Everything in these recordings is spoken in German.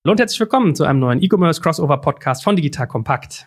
Hallo und herzlich willkommen zu einem neuen E-Commerce Crossover Podcast von Digital Compact.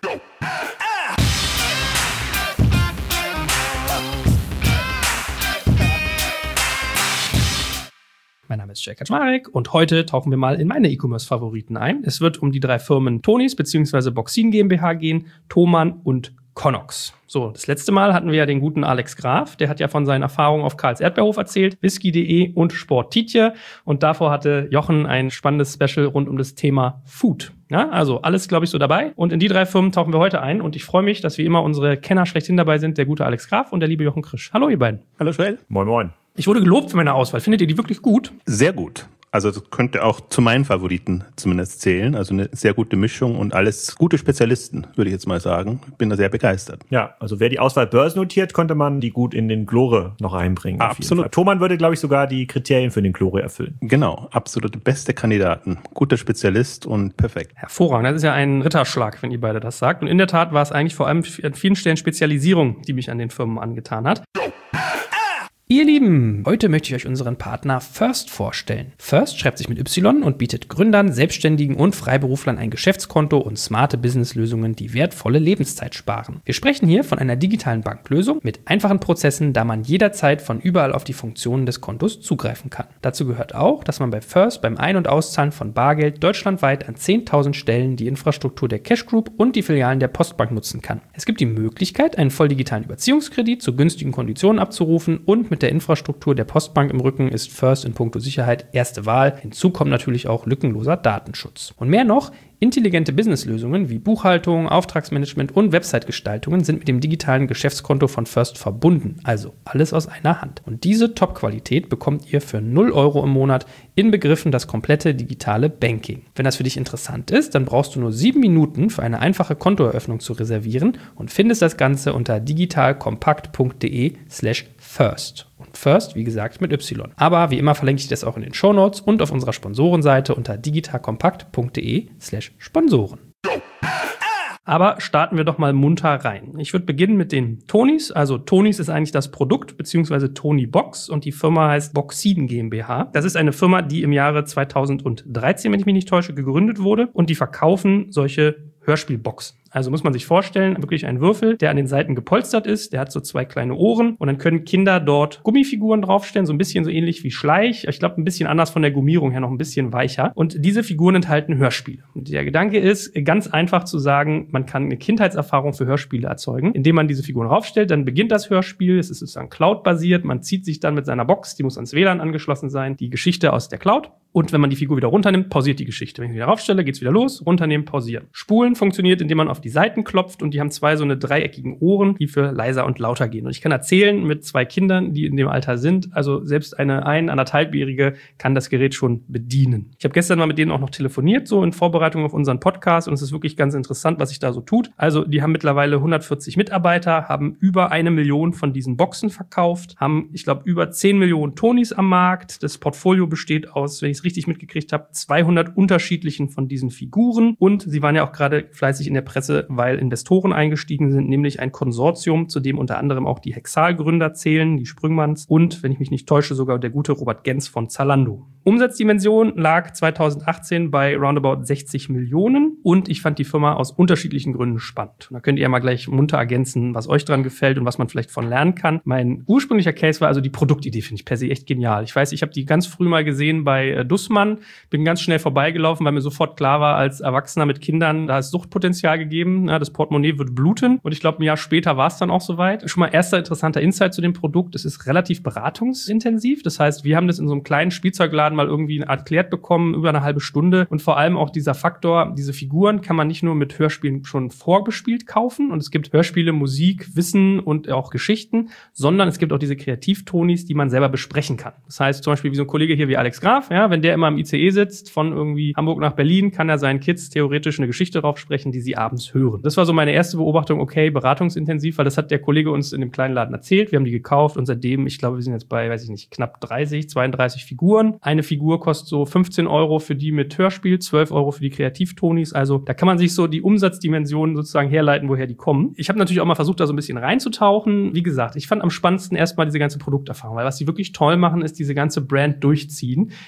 Mein Name ist Jake Kaczmarek und heute tauchen wir mal in meine E-Commerce-Favoriten ein. Es wird um die drei Firmen Tonies bzw. Boxin GmbH gehen, Thomann und Connox. So, das letzte Mal hatten wir ja den guten Alex Graf, der hat ja von seinen Erfahrungen auf Karls Erdbeerhof erzählt, Whisky.de und Sport Tietje. Und davor hatte Jochen ein spannendes Special rund um das Thema Food. Ja, also alles, glaube ich, so dabei. Und in die drei Firmen tauchen wir heute ein. Und ich freue mich, dass wie immer unsere Kenner schlechthin dabei sind, der gute Alex Graf und der liebe Jochen Krisch. Hallo, ihr beiden. Hallo, Joel. Moin, moin. Ich wurde gelobt für meine Auswahl. Findet ihr die wirklich gut? Sehr gut. Also das könnte auch zu meinen Favoriten zumindest zählen. Also eine sehr gute Mischung und alles gute Spezialisten, würde ich jetzt mal sagen. Bin da sehr begeistert. Ja, also wer die Auswahl börsennotiert, konnte man die gut in den Glore noch einbringen. Absolut. Thomann würde, glaube ich, sogar die Kriterien für den Glore erfüllen. Genau, absolute beste Kandidaten. Guter Spezialist und perfekt. Hervorragend. Das ist ja ein Ritterschlag, wenn ihr beide das sagt. Und in der Tat war es eigentlich vor allem an vielen Stellen Spezialisierung, die mich an den Firmen angetan hat. Ihr Lieben, heute möchte ich euch unseren Partner First vorstellen. First schreibt sich mit Y und bietet Gründern, Selbstständigen und Freiberuflern ein Geschäftskonto und smarte Businesslösungen, die wertvolle Lebenszeit sparen. Wir sprechen hier von einer digitalen Banklösung mit einfachen Prozessen, da man jederzeit von überall auf die Funktionen des Kontos zugreifen kann. Dazu gehört auch, dass man bei First beim Ein- und Auszahlen von Bargeld deutschlandweit an 10.000 Stellen die Infrastruktur der Cash Group und die Filialen der Postbank nutzen kann. Es gibt die Möglichkeit, einen voll digitalen Überziehungskredit zu günstigen Konditionen abzurufen und mit der Infrastruktur der Postbank im Rücken ist First in puncto Sicherheit erste Wahl. Hinzu kommt natürlich auch lückenloser Datenschutz. Und mehr noch, intelligente Businesslösungen wie Buchhaltung, Auftragsmanagement und Website-Gestaltungen sind mit dem digitalen Geschäftskonto von First verbunden. Also alles aus einer Hand. Und diese Top-Qualität bekommt ihr für 0 € im Monat, inbegriffen das komplette digitale Banking. Wenn das für dich interessant ist, dann brauchst du nur 7 Minuten für eine einfache Kontoeröffnung zu reservieren und findest das Ganze unter digitalkompakt.de/first. Und First, wie gesagt, mit Y. Aber wie immer verlinke ich das auch in den Shownotes und auf unserer Sponsorenseite unter digitalkompakt.de/Sponsoren. Aber starten wir doch mal munter rein. Ich würde beginnen mit den Tonies. Also Tonies ist eigentlich das Produkt, beziehungsweise Toniebox, und die Firma heißt Boxin GmbH. Das ist eine Firma, die im Jahre 2013, wenn ich mich nicht täusche, gegründet wurde, und die verkaufen solche Hörspielboxen. Also muss man sich vorstellen, wirklich ein Würfel, der an den Seiten gepolstert ist, der hat so 2 kleine Ohren und dann können Kinder dort Gummifiguren draufstellen, so ein bisschen so ähnlich wie Schleich. Ich glaube, ein bisschen anders von der Gummierung her, noch ein bisschen weicher. Und diese Figuren enthalten Hörspiele. Und der Gedanke ist, ganz einfach zu sagen, man kann eine Kindheitserfahrung für Hörspiele erzeugen, indem man diese Figuren draufstellt, dann beginnt das Hörspiel, es ist sozusagen Cloud-basiert, man zieht sich dann mit seiner Box, die muss ans WLAN angeschlossen sein, die Geschichte aus der Cloud. Und wenn man die Figur wieder runternimmt, pausiert die Geschichte. Wenn ich wieder raufstelle, geht's wieder los, runternehmen, pausieren. Spulen funktioniert, indem man auf die Seiten klopft und die haben 2 so eine dreieckigen Ohren, die für leiser und lauter gehen. Und ich kann erzählen mit 2 Kindern, die in dem Alter sind, also selbst eine 1-1,5-Jährige kann das Gerät schon bedienen. Ich habe gestern mal mit denen auch noch telefoniert, so in Vorbereitung auf unseren Podcast, und es ist wirklich ganz interessant, was sich da so tut. Also die haben mittlerweile 140 Mitarbeiter, haben über 1 Million von diesen Boxen verkauft, haben, ich glaube, über 10 Millionen Tonies am Markt. Das Portfolio besteht aus, wenn ich es richtig mitgekriegt habe, 200 unterschiedlichen von diesen Figuren, und sie waren ja auch gerade fleißig in der Presse, weil Investoren eingestiegen sind, nämlich ein Konsortium, zu dem unter anderem auch die Hexal-Gründer zählen, die Sprüngmanns und, wenn ich mich nicht täusche, sogar der gute Robert Gens von Zalando. Umsatzdimension lag 2018 bei roundabout 60 Millionen und ich fand die Firma aus unterschiedlichen Gründen spannend. Und da könnt ihr ja mal gleich munter ergänzen, was euch dran gefällt und was man vielleicht von lernen kann. Mein ursprünglicher Case war also die Produktidee, finde ich per se echt genial. Ich weiß, ich habe die ganz früh mal gesehen bei Dussmann, bin ganz schnell vorbeigelaufen, weil mir sofort klar war, als Erwachsener mit Kindern, da ist Suchtpotenzial gegeben, das Portemonnaie wird bluten, und ich glaube, ein Jahr später war es dann auch soweit. Schon mal erster interessanter Insight zu dem Produkt: Es ist relativ beratungsintensiv, das heißt, wir haben das in so einem kleinen Spielzeugladen mal irgendwie erklärt bekommen, über eine halbe Stunde, und vor allem auch dieser Faktor, diese Figuren kann man nicht nur mit Hörspielen schon vorbespielt kaufen, und es gibt Hörspiele, Musik, Wissen und auch Geschichten, sondern es gibt auch diese Kreativtonis, die man selber besprechen kann. Das heißt zum Beispiel wie so ein Kollege hier wie Alex Graf, ja, wenn der immer im ICE sitzt, von irgendwie Hamburg nach Berlin, kann er seinen Kids theoretisch eine Geschichte drauf sprechen, die sie abends hören. Das war so meine erste Beobachtung, okay, beratungsintensiv, weil das hat der Kollege uns in dem kleinen Laden erzählt. Wir haben die gekauft und seitdem, ich glaube, wir sind jetzt bei, weiß ich nicht, knapp 32 Figuren. Eine Figur kostet so 15 € für die mit Hörspiel, 12 € für die Kreativtonis. Also da kann man sich so die Umsatzdimensionen sozusagen herleiten, woher die kommen. Ich habe natürlich auch mal versucht, da so ein bisschen reinzutauchen. Wie gesagt, ich fand am spannendsten erstmal diese ganze Produkterfahrung, weil was die wirklich toll machen, ist diese ganze Brand durchziehen. Diese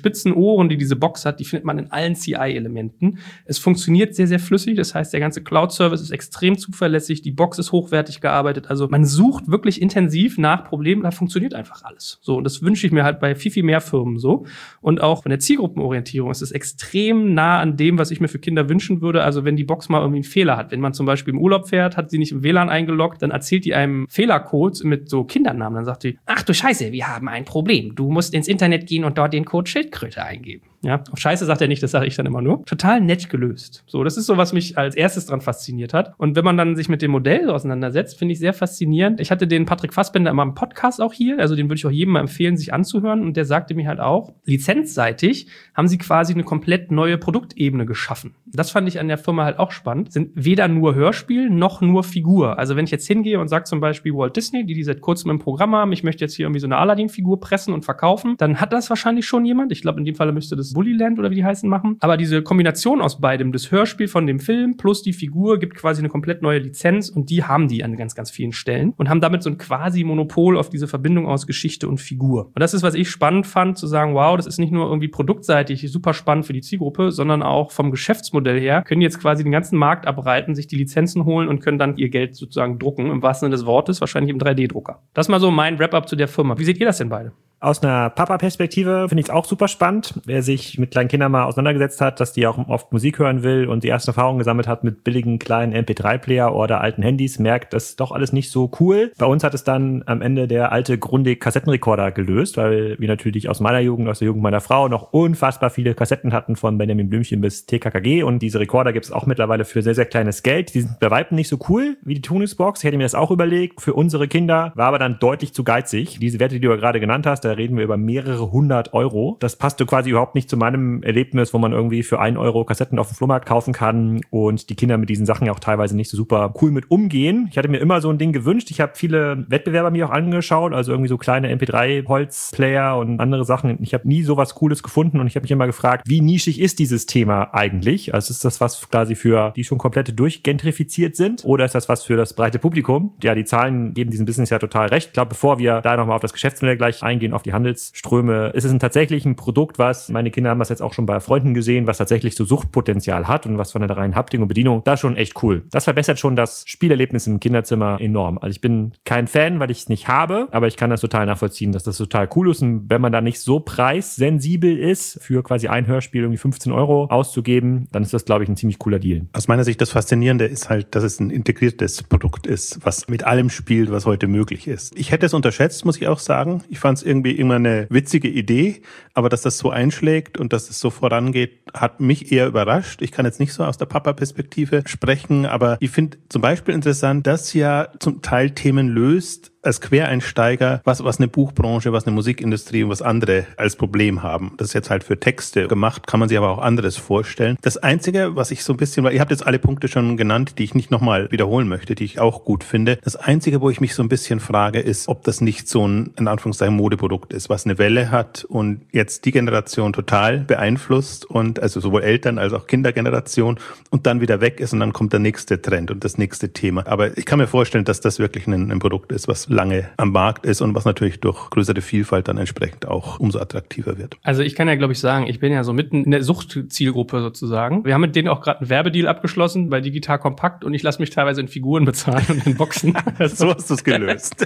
spitzen Ohren, die diese Box hat, die findet man in allen CI-Elementen. Es funktioniert sehr, sehr flüssig. Das heißt, der ganze Cloud-Service ist extrem zuverlässig. Die Box ist hochwertig gearbeitet. Also man sucht wirklich intensiv nach Problemen. Da funktioniert einfach alles. So, und das wünsche ich mir halt bei viel, viel mehr Firmen so. Und auch von der Zielgruppenorientierung ist es extrem nah an dem, was ich mir für Kinder wünschen würde. Also wenn die Box mal irgendwie einen Fehler hat. Wenn man zum Beispiel im Urlaub fährt, hat sie nicht im WLAN eingeloggt, dann erzählt die einem Fehlercode mit so Kindernamen. Dann sagt die, ach du Scheiße, wir haben ein Problem. Du musst ins Internet gehen und dort den Code Schildkröte eingeben. Ja, auf Scheiße sagt er nicht, das sage ich dann immer nur. Total nett gelöst. So, das ist so, was mich als erstes dran fasziniert hat. Und wenn man dann sich mit dem Modell auseinandersetzt, finde ich sehr faszinierend. Ich hatte den Patrick Fassbender immer im Podcast auch hier, also den würde ich auch jedem mal empfehlen, sich anzuhören. Und der sagte mir halt auch, lizenzseitig haben sie quasi eine komplett neue Produktebene geschaffen. Das fand ich an der Firma halt auch spannend. Sind weder nur Hörspiel noch nur Figur. Also wenn ich jetzt hingehe und sage zum Beispiel Walt Disney, die seit kurzem im Programm haben, ich möchte jetzt hier irgendwie so eine Aladdin-Figur pressen und verkaufen, dann hat das wahrscheinlich schon jemand. Ich glaube, in dem Fall müsste das Bullyland oder wie die heißen machen. Aber diese Kombination aus beidem, das Hörspiel von dem Film plus die Figur, gibt quasi eine komplett neue Lizenz und die haben die an ganz, ganz vielen Stellen und haben damit so ein quasi Monopol auf diese Verbindung aus Geschichte und Figur. Und das ist, was ich spannend fand, zu sagen, wow, das ist nicht nur irgendwie produktseitig super spannend für die Zielgruppe, sondern auch vom Geschäftsmodell her können die jetzt quasi den ganzen Markt abreiten, sich die Lizenzen holen und können dann ihr Geld sozusagen drucken, im wahrsten Sinne des Wortes, wahrscheinlich im 3D-Drucker. Das ist mal so mein Wrap-up zu der Firma. Wie seht ihr das denn beide? Aus einer Papa-Perspektive finde ich es auch super spannend. Wer sich mit kleinen Kindern mal auseinandergesetzt hat, dass die auch oft Musik hören will und die ersten Erfahrungen gesammelt hat mit billigen kleinen MP3-Player oder alten Handys, merkt, das ist doch alles nicht so cool. Bei uns hat es dann am Ende der alte Grundig-Kassettenrekorder gelöst, weil wir natürlich aus meiner Jugend, aus der Jugend meiner Frau noch unfassbar viele Kassetten hatten, von Benjamin Blümchen bis TKKG, und diese Rekorder gibt es auch mittlerweile für sehr, sehr kleines Geld. Die sind bei Weitem nicht so cool wie die Tuningsbox. Ich hätte mir das auch überlegt für unsere Kinder, war aber dann deutlich zu geizig. Diese Werte, die du gerade genannt hast, da reden wir über mehrere 100 Euro. Das passte quasi überhaupt nicht zu meinem Erlebnis, wo man irgendwie für 1 Euro Kassetten auf dem Flohmarkt kaufen kann und die Kinder mit diesen Sachen ja auch teilweise nicht so super cool mit umgehen. Ich hatte mir immer so ein Ding gewünscht. Ich habe viele Wettbewerber mir auch angeschaut, also irgendwie so kleine MP3-Holzplayer und andere Sachen. Ich habe nie sowas Cooles gefunden und ich habe mich immer gefragt, wie nischig ist dieses Thema eigentlich? Also ist das was quasi für die schon komplett durchgentrifiziert sind oder ist das was für das breite Publikum? Ja, die Zahlen geben diesem Business ja total recht. Ich glaube, bevor wir da nochmal auf das Geschäftsmodell gleich eingehen, auf die Handelsströme, ist es tatsächlich ein Produkt, was, meine Kinder haben das jetzt auch schon bei Freunden gesehen, was tatsächlich so Suchtpotenzial hat und was von der reinen Haptik und Bedienung, das ist schon echt cool. Das verbessert schon das Spielerlebnis im Kinderzimmer enorm. Also ich bin kein Fan, weil ich es nicht habe, aber ich kann das total nachvollziehen, dass das total cool ist, und wenn man da nicht so preissensibel ist, für quasi ein Hörspiel irgendwie 15 Euro auszugeben, dann ist das, glaube ich, ein ziemlich cooler Deal. Aus meiner Sicht das Faszinierende ist halt, dass es ein integriertes Produkt ist, was mit allem spielt, was heute möglich ist. Ich hätte es unterschätzt, muss ich auch sagen. Ich fand es irgendwie immer eine witzige Idee, aber dass das so einschlägt und dass es so vorangeht, hat mich eher überrascht. Ich kann jetzt nicht so aus der Papa-Perspektive sprechen, aber ich finde zum Beispiel interessant, dass ja zum Teil Themen löst, als Quereinsteiger, was eine Buchbranche, was eine Musikindustrie und was andere als Problem haben. Das ist jetzt halt für Texte gemacht, kann man sich aber auch anderes vorstellen. Das Einzige, was ich so ein bisschen, weil ihr habt jetzt alle Punkte schon genannt, die ich nicht nochmal wiederholen möchte, die ich auch gut finde. Das Einzige, wo ich mich so ein bisschen frage, ist, ob das nicht so ein, in Anführungszeichen, Modeprodukt ist, was eine Welle hat und jetzt die Generation total beeinflusst und also sowohl Eltern als auch Kindergeneration und dann wieder weg ist und dann kommt der nächste Trend und das nächste Thema. Aber ich kann mir vorstellen, dass das wirklich ein Produkt ist, was lange am Markt ist und was natürlich durch größere Vielfalt dann entsprechend auch umso attraktiver wird. Also ich kann ja, glaube ich, sagen, ich bin ja so mitten in der Suchtzielgruppe sozusagen. Wir haben mit denen auch gerade einen Werbedeal abgeschlossen bei Digital Kompakt und ich lasse mich teilweise in Figuren bezahlen und in Boxen. So hast du es gelöst.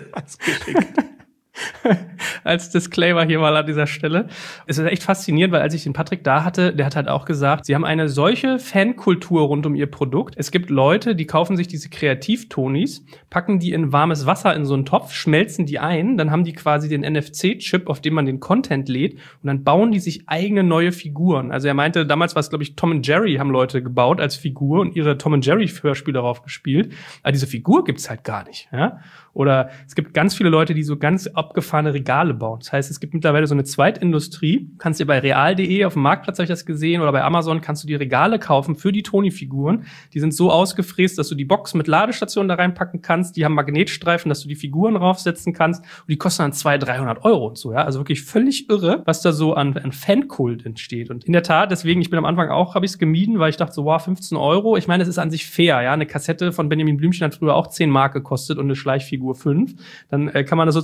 Als Disclaimer hier mal an dieser Stelle. Es ist echt faszinierend, weil als ich den Patrick da hatte, der hat halt auch gesagt, sie haben eine solche Fankultur rund um ihr Produkt. Es gibt Leute, die kaufen sich diese Kreativtonis, packen die in warmes Wasser in so einen Topf, schmelzen die ein, dann haben die quasi den NFC-Chip, auf dem man den Content lädt und dann bauen die sich eigene neue Figuren. Also er meinte, damals war es, glaube ich, Tom und Jerry haben Leute gebaut als Figur und ihre Tom und Jerry-Hörspiele darauf gespielt. Aber diese Figur gibt's halt gar nicht, ja? Oder es gibt ganz viele Leute, die so ganz abgefahrene Regale bauen. Das heißt, es gibt mittlerweile so eine Zweitindustrie. Kannst dir bei real.de auf dem Marktplatz, habe ich das gesehen, oder bei Amazon kannst du die Regale kaufen für die Toni-Figuren. Die sind so ausgefräst, dass du die Box mit Ladestation da reinpacken kannst. Die haben Magnetstreifen, dass du die Figuren draufsetzen kannst. Und die kosten dann 200-300 Euro und so, ja. Also wirklich völlig irre, was da so an Fankult entsteht. Und in der Tat, deswegen, ich bin am Anfang auch, habe ich es gemieden, weil ich dachte so, wow, 15 Euro. Ich meine, es ist an sich fair, ja. Eine Kassette von Benjamin Blümchen hat früher auch 10 Mark gekostet und eine Schleichfigur 5, dann kann man das sozusagen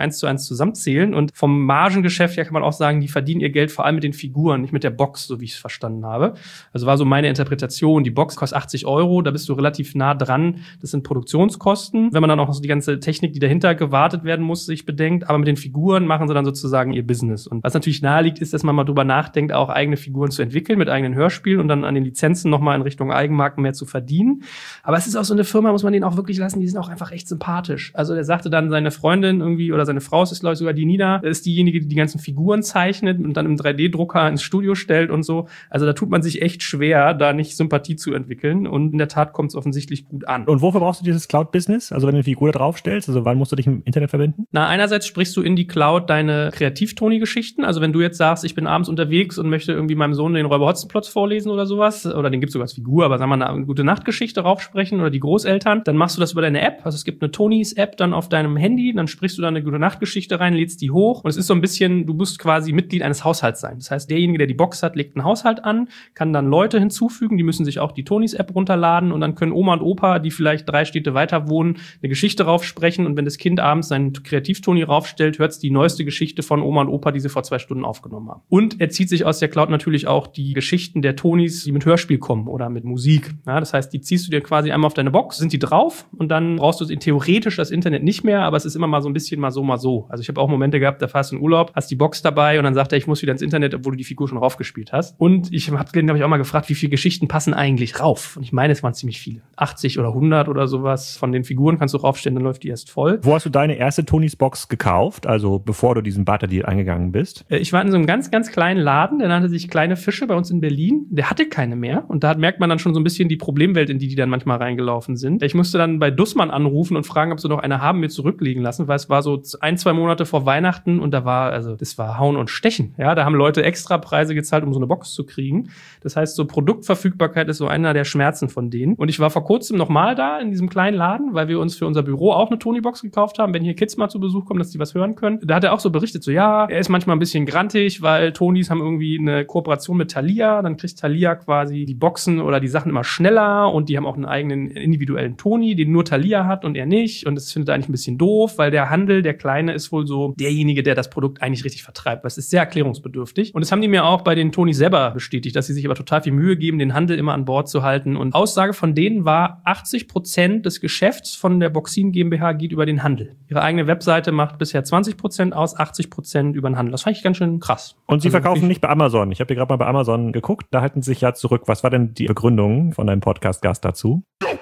1:1 zusammenzählen. Und vom Margengeschäft her kann man auch sagen, die verdienen ihr Geld vor allem mit den Figuren, nicht mit der Box, so wie ich es verstanden habe. Also war so meine Interpretation. Die Box kostet 80 €, da bist du relativ nah dran. Das sind Produktionskosten. Wenn man dann auch so die ganze Technik, die dahinter gewartet werden muss, sich bedenkt. Aber mit den Figuren machen sie dann sozusagen ihr Business. Und was natürlich naheliegt, ist, dass man mal drüber nachdenkt, auch eigene Figuren zu entwickeln mit eigenen Hörspielen und dann an den Lizenzen nochmal in Richtung Eigenmarken mehr zu verdienen. Aber es ist auch so eine Firma, muss man denen auch wirklich lassen, die sind auch einfach echt sympathisch. Also der sagte dann, seine Freundin irgendwie oder seine Frau, ist glaube ich sogar die Nina, ist diejenige, die die ganzen Figuren zeichnet und dann im 3D-Drucker ins Studio stellt und so. Also da tut man sich echt schwer, da nicht Sympathie zu entwickeln. Und in der Tat kommt es offensichtlich gut an. Und wofür brauchst du dieses Cloud-Business? Also wenn du eine Figur da draufstellst, also wann musst du dich im Internet verbinden? Na, einerseits sprichst du in die Cloud deine Kreativ-Toni-Geschichten. Also wenn du jetzt sagst, ich bin abends unterwegs und möchte irgendwie meinem Sohn den Räuber Hotzenplotz vorlesen oder sowas, oder den gibt's sogar als Figur, aber sagen wir mal eine Gute-Nacht-Geschichte raufsprechen oder die Großeltern, dann machst du das über deine App. Also es gibt eine Tonis-App dann auf deinem Handy, dann sprichst du da eine Gute-Nacht-Geschichte rein, lädst die hoch und es ist so ein bisschen, du musst quasi Mitglied eines Haushalts sein. Das heißt, derjenige, der die Box hat, legt einen Haushalt an, kann dann Leute hinzufügen, die müssen sich auch die Tonis-App runterladen und dann können Oma und Opa, die vielleicht 3 Städte weiter wohnen, eine Geschichte raufsprechen und wenn das Kind abends seinen Kreativ-Toni raufstellt, hört's die neueste Geschichte von Oma und Opa, die sie vor 2 Stunden aufgenommen haben. Und er zieht sich aus der Cloud natürlich auch die Geschichten der Tonis, die mit Hörspiel kommen oder mit Musik. Ja, das heißt, die ziehst du dir quasi einmal auf deine Box, sind die drauf und dann brauchst du theoretisch das Internet nicht mehr, aber es ist immer mal so ein bisschen mal so, mal so. Also ich habe auch Momente gehabt, da fährst du in Urlaub, hast die Box dabei und dann sagt er, ich muss wieder ins Internet, obwohl du die Figur schon raufgespielt hast. Und ich habe hab ich auch mal gefragt, wie viele Geschichten passen eigentlich rauf? Und ich meine, es waren ziemlich viele. 80 oder 100 oder sowas von den Figuren kannst du raufstellen, dann läuft die erst voll. Wo hast du deine erste Tonis-Box gekauft, also bevor du diesen Barter-Deal eingegangen bist? Ich war in so einem ganz, ganz kleinen Laden, der nannte sich Kleine Fische bei uns in Berlin. Der hatte keine mehr und da merkt man dann schon so ein bisschen die Problemwelt, in die dann manchmal reingelaufen sind. Ich musste dann bei Dussmann anrufen und fragen, ob sie noch eine haben, mir zurücklegen lassen, weil es war so 1-2 Monate vor Weihnachten und das war Hauen und Stechen. Ja, da haben Leute extra Preise gezahlt, um so eine Box zu kriegen. Das heißt, so Produktverfügbarkeit ist so einer der Schmerzen von denen. Und ich war vor kurzem nochmal da in diesem kleinen Laden, weil wir uns für unser Büro auch eine Toni-Box gekauft haben, wenn hier Kids mal zu Besuch kommen, dass die was hören können. Da hat er auch so berichtet, so ja, er ist manchmal ein bisschen grantig, weil Tonis haben irgendwie eine Kooperation mit Thalia, dann kriegt Thalia quasi die Boxen oder die Sachen immer schneller und die haben auch einen eigenen individuellen Toni, den nur Thalia hat und er nicht und das findet er eigentlich ein bisschen doof, weil der Handel, der Kleine, ist wohl so derjenige, der das Produkt eigentlich richtig vertreibt, weil es ist sehr erklärungsbedürftig und das haben die mir auch bei den Tonis selber bestätigt, dass sie sich aber total viel Mühe geben, den Handel immer an Bord zu halten und Aussage von denen war, 80% des Geschäfts von der Boxin GmbH geht über den Handel. Ihre eigene Webseite macht bisher 20% aus, 80% über den Handel. Das fand ich ganz schön krass. Und sie verkaufen nicht bei Amazon. Ich habe hier gerade mal bei Amazon geguckt, da halten sie sich ja zurück. Was war denn die Begründung von deinem Podcast-Gast dazu?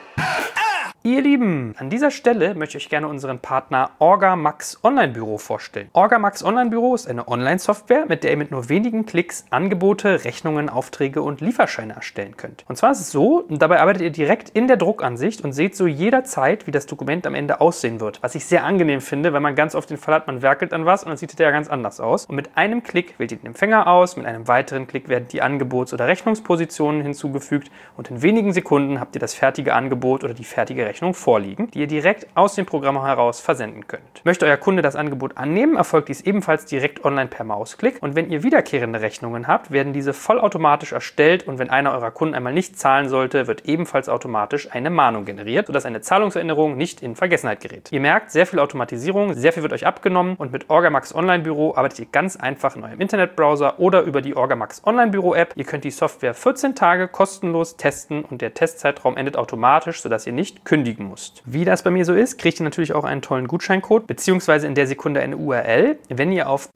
Ihr Lieben, an dieser Stelle möchte ich euch gerne unseren Partner Orgamax Online Büro vorstellen. Orgamax Online Büro ist eine Online-Software, mit der ihr mit nur wenigen Klicks Angebote, Rechnungen, Aufträge und Lieferscheine erstellen könnt. Und zwar ist es so, dabei arbeitet ihr direkt in der Druckansicht und seht so jederzeit, wie das Dokument am Ende aussehen wird. Was ich sehr angenehm finde, weil man ganz oft den Fall hat, man werkelt an was und dann sieht es ja ganz anders aus. Und mit einem Klick wählt ihr den Empfänger aus, mit einem weiteren Klick werden die Angebots- oder Rechnungspositionen hinzugefügt und in wenigen Sekunden habt ihr das fertige Angebot oder die fertige Rechnung vorliegen, die ihr direkt aus dem Programm heraus versenden könnt. Möchte euer Kunde das Angebot annehmen, erfolgt dies ebenfalls direkt online per Mausklick und wenn ihr wiederkehrende Rechnungen habt, werden diese vollautomatisch erstellt und wenn einer eurer Kunden einmal nicht zahlen sollte, wird ebenfalls automatisch eine Mahnung generiert, sodass eine Zahlungserinnerung nicht in Vergessenheit gerät. Ihr merkt, sehr viel Automatisierung, sehr viel wird euch abgenommen und mit Orgamax Online Büro arbeitet ihr ganz einfach in eurem Internetbrowser oder über die Orgamax Online Büro App. Ihr könnt die Software 14 Tage kostenlos testen und der Testzeitraum endet automatisch, sodass ihr nicht kündigen müsst. Wie das bei mir so ist, kriegt ihr natürlich auch einen tollen Gutscheincode, beziehungsweise in der Sekunde eine URL. Wenn ihr auf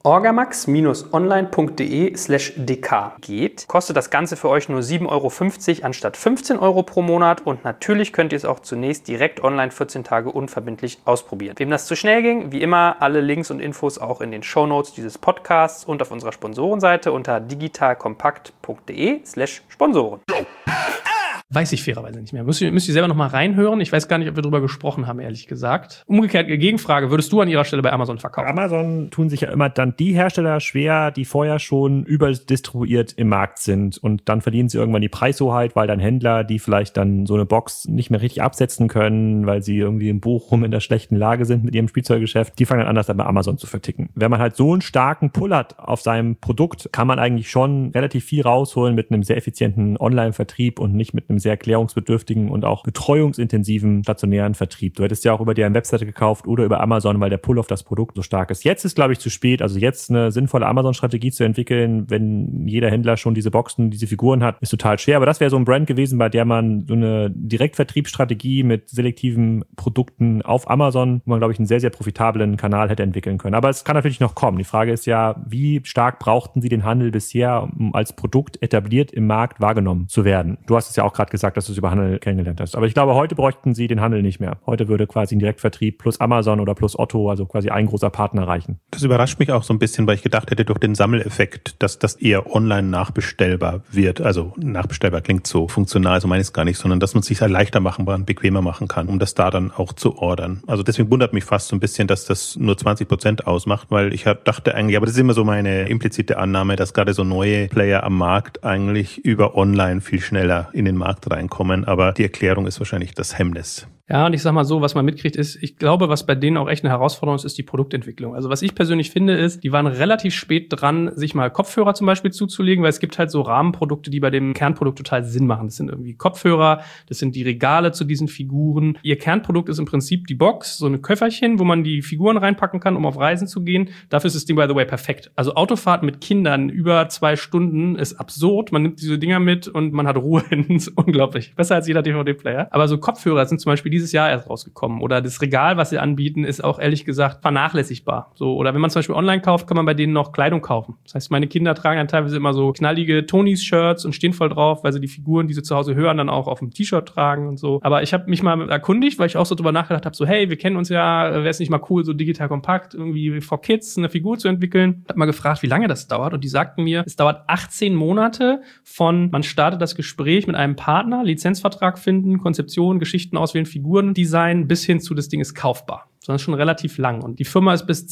orgamax-online.de/dk geht, kostet das Ganze für euch nur 7,50 € anstatt 15 € pro Monat und natürlich könnt ihr es auch zunächst direkt online 14 Tage unverbindlich ausprobieren. Wem das zu schnell ging, wie immer, alle Links und Infos auch in den Shownotes dieses Podcasts und auf unserer Sponsorenseite unter digitalkompakt.de/Sponsoren. Weiß ich fairerweise nicht mehr. Müsst ihr selber noch mal reinhören. Ich weiß gar nicht, ob wir drüber gesprochen haben, ehrlich gesagt. Umgekehrt, Gegenfrage, würdest du an ihrer Stelle bei Amazon verkaufen? Bei Amazon tun sich ja immer dann die Hersteller schwer, die vorher schon überdistribuiert im Markt sind und dann verdienen sie irgendwann die Preishoheit, weil dann Händler, die vielleicht dann so eine Box nicht mehr richtig absetzen können, weil sie irgendwie im Bochum in der schlechten Lage sind mit ihrem Spielzeuggeschäft, die fangen dann an, das dann bei Amazon zu verticken. Wenn man halt so einen starken Pull hat auf seinem Produkt, kann man eigentlich schon relativ viel rausholen mit einem sehr effizienten Online-Vertrieb und nicht mit einem einem sehr klärungsbedürftigen und auch betreuungsintensiven stationären Vertrieb. Du hättest ja auch über deren Webseite gekauft oder über Amazon, weil der Pull auf das Produkt so stark ist. Jetzt ist, glaube ich, zu spät. Also jetzt eine sinnvolle Amazon-Strategie zu entwickeln, wenn jeder Händler schon diese Boxen, diese Figuren hat, ist total schwer. Aber das wäre so ein Brand gewesen, bei der man so eine Direktvertriebsstrategie mit selektiven Produkten auf Amazon, wo man, glaube ich, einen sehr, sehr profitablen Kanal hätte entwickeln können. Aber es kann natürlich noch kommen. Die Frage ist ja, wie stark brauchten Sie den Handel bisher, um als Produkt etabliert im Markt wahrgenommen zu werden? Du hast es ja auch gerade gesagt, dass du es über Handel kennengelernt hast. Aber ich glaube, heute bräuchten Sie den Handel nicht mehr. Heute würde quasi ein Direktvertrieb plus Amazon oder plus Otto, also quasi ein großer Partner reichen. Das überrascht mich auch so ein bisschen, weil ich gedacht hätte, durch den Sammeleffekt, dass das eher online nachbestellbar wird. Also nachbestellbar klingt so funktional, so meine ich es gar nicht, sondern dass man es sich halt leichter machen kann, bequemer machen kann, um das da dann auch zu ordern. Also deswegen wundert mich fast so ein bisschen, dass das nur 20% ausmacht, weil ich dachte eigentlich, aber das ist immer so meine implizite Annahme, dass gerade so neue Player am Markt eigentlich über online viel schneller in den Markt reinkommen. Aber die Erklärung ist wahrscheinlich das Hemmnis. Ja, und ich sag mal so, was man mitkriegt ist, ich glaube, was bei denen auch echt eine Herausforderung ist die Produktentwicklung. Also was ich persönlich finde ist, die waren relativ spät dran, sich mal Kopfhörer zum Beispiel zuzulegen, weil es gibt halt so Rahmenprodukte, die bei dem Kernprodukt total Sinn machen. Das sind irgendwie Kopfhörer, das sind die Regale zu diesen Figuren. Ihr Kernprodukt ist im Prinzip die Box, so ein Köfferchen, wo man die Figuren reinpacken kann, um auf Reisen zu gehen. Dafür ist das Ding, by the way, perfekt. Also Autofahrt mit Kindern über 2 Stunden ist absurd. Man nimmt diese Dinger mit und man hat Ruhe hinten. Ist unglaublich. Besser als jeder DVD-Player. Aber so Kopfhörer sind zum Beispiel dieses Jahr erst rausgekommen. Oder das Regal, was sie anbieten, ist auch ehrlich gesagt vernachlässigbar. So, oder wenn man zum Beispiel online kauft, kann man bei denen noch Kleidung kaufen. Das heißt, meine Kinder tragen dann teilweise immer so knallige Tonys-Shirts und stehen voll drauf, weil sie die Figuren, die sie zu Hause hören, dann auch auf dem T-Shirt tragen und so. Aber ich habe mich mal erkundigt, weil ich auch so drüber nachgedacht habe, so hey, wir kennen uns ja, wäre es nicht mal cool, so digital kompakt irgendwie for Kids eine Figur zu entwickeln. Ich habe mal gefragt, wie lange das dauert und die sagten mir, es dauert 18 Monate von, man startet das Gespräch mit einem Partner, Lizenzvertrag finden, Konzeption, Geschichten auswählen, Figuren Design bis hin zu, das Ding ist kaufbar. Sondern ist schon relativ lang. Und die Firma ist bis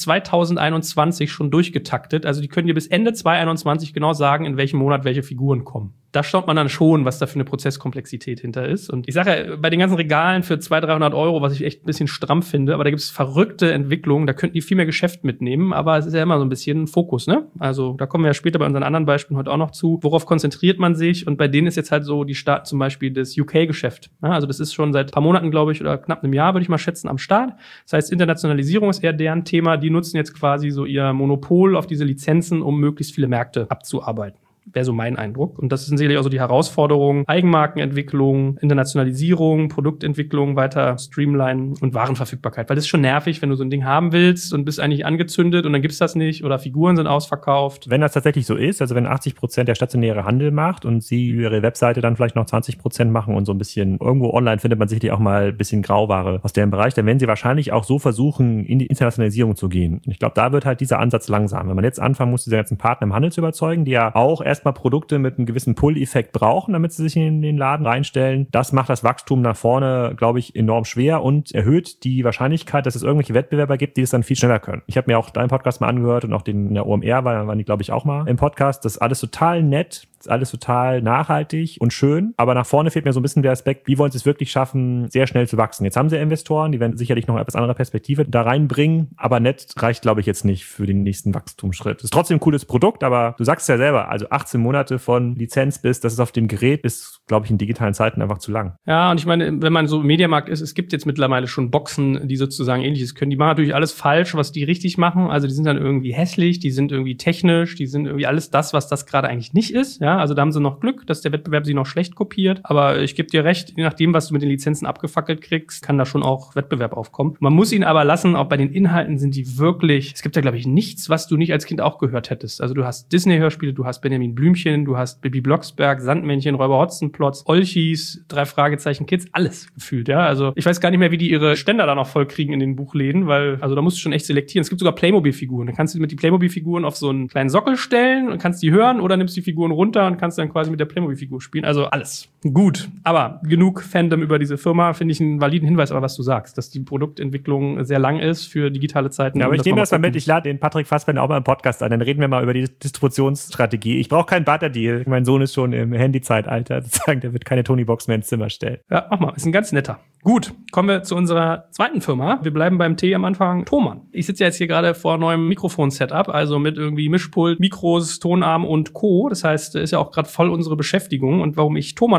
2021 schon durchgetaktet. Also die können dir bis Ende 2021 genau sagen, in welchem Monat welche Figuren kommen. Da staunt man dann schon, was da für eine Prozesskomplexität hinter ist. Und ich sage ja, bei den ganzen Regalen für 200-300 €, was ich echt ein bisschen stramm finde, aber da gibt es verrückte Entwicklungen, da könnten die viel mehr Geschäft mitnehmen, aber es ist ja immer so ein bisschen Fokus, ne? Also da kommen wir ja später bei unseren anderen Beispielen heute auch noch zu. Worauf konzentriert man sich? Und bei denen ist jetzt halt so, die starten zum Beispiel das UK-Geschäft. Ja, also das ist schon seit ein paar Monaten, glaube ich, oder knapp einem Jahr, würde ich mal schätzen, am Start. Das heißt, Internationalisierung ist eher deren Thema. Die nutzen jetzt quasi so ihr Monopol auf diese Lizenzen, um möglichst viele Märkte abzuarbeiten. Wäre so mein Eindruck. Und das sind sicherlich auch so die Herausforderungen: Eigenmarkenentwicklung, Internationalisierung, Produktentwicklung, weiter streamlinen und Warenverfügbarkeit. Weil das ist schon nervig, wenn du so ein Ding haben willst und bist eigentlich angezündet und dann gibt's das nicht oder Figuren sind ausverkauft. Wenn das tatsächlich so ist, also wenn 80% der stationäre Handel macht und sie über ihre Webseite dann vielleicht noch 20% machen und so ein bisschen irgendwo online findet man sicherlich auch mal ein bisschen Grauware aus deren Bereich, dann werden sie wahrscheinlich auch so versuchen, in die Internationalisierung zu gehen. Und ich glaube, da wird halt dieser Ansatz langsam. Wenn man jetzt anfangen muss, diese ganzen Partner im Handel zu überzeugen, die ja auch erstmal Produkte mit einem gewissen Pull-Effekt brauchen, damit sie sich in den Laden reinstellen. Das macht das Wachstum nach vorne, glaube ich, enorm schwer und erhöht die Wahrscheinlichkeit, dass es irgendwelche Wettbewerber gibt, die es dann viel schneller können. Ich habe mir auch deinen Podcast mal angehört und auch den in der OMR, waren die, glaube ich, auch mal im Podcast. Das ist alles total nett, das ist alles total nachhaltig und schön, aber nach vorne fehlt mir so ein bisschen der Aspekt, wie wollen sie es wirklich schaffen, sehr schnell zu wachsen. Jetzt haben sie Investoren, die werden sicherlich noch eine etwas andere Perspektive da reinbringen, aber nett reicht, glaube ich, jetzt nicht für den nächsten Wachstumsschritt. Das ist trotzdem ein cooles Produkt, aber du sagst es ja selber, also 18 Monate von Lizenz bis, das ist auf dem Gerät, ist, glaube ich, in digitalen Zeiten einfach zu lang. Ja, und ich meine, wenn man so im Mediamarkt ist, es gibt jetzt mittlerweile schon Boxen, die sozusagen Ähnliches können. Die machen natürlich alles falsch, was die richtig machen. Also die sind dann irgendwie hässlich, die sind irgendwie technisch, die sind irgendwie alles das, was das gerade eigentlich nicht ist. Ja, also da haben sie noch Glück, dass der Wettbewerb sie noch schlecht kopiert. Aber ich gebe dir recht, je nachdem, was du mit den Lizenzen abgefackelt kriegst, kann da schon auch Wettbewerb aufkommen. Man muss ihn aber lassen, auch bei den Inhalten sind die wirklich, es gibt ja, glaube ich, nichts, was du nicht als Kind auch gehört hättest. Also du hast Disney-Hörspiele, du hast Benjamin Blümchen, du hast Bibi Blocksberg, Sandmännchen, Räuber Hotzenplotz, Olchis, 3 Fragezeichen Kids, alles gefühlt, ja. Also ich weiß gar nicht mehr, wie die ihre Ständer da noch voll kriegen in den Buchläden, weil, also da musst du schon echt selektieren. Es gibt sogar Playmobil-Figuren. Da kannst du mit die Playmobil-Figuren auf so einen kleinen Sockel stellen und kannst die hören oder nimmst die Figuren runter und kannst dann quasi mit der Playmobil-Figur spielen. Also alles. Gut. Aber genug Fandom über diese Firma, finde ich einen validen Hinweis, aber was du sagst, dass die Produktentwicklung sehr lang ist für digitale Zeiten. Ja, aber ich nehme das mal mit. Ich lade den Patrick Fassbender auch mal im Podcast ein. Dann reden wir mal über die Distributionsstrategie. Ich brauche keinen Barter-Deal. Mein Sohn ist schon im Handy-Zeitalter. Sozusagen, der wird keine Tony-Box mehr ins Zimmer stellen. Ja, mach mal. Ist ein ganz netter. Gut, kommen wir zu unserer zweiten Firma. Wir bleiben beim T am Anfang. Thomann. Ich sitze ja jetzt hier gerade vor neuem Mikrofon-Setup, also mit irgendwie Mischpult, Mikros, Tonarm und Co. Das heißt, ist ja auch gerade voll unsere Beschäftigung. Und warum ich Thomann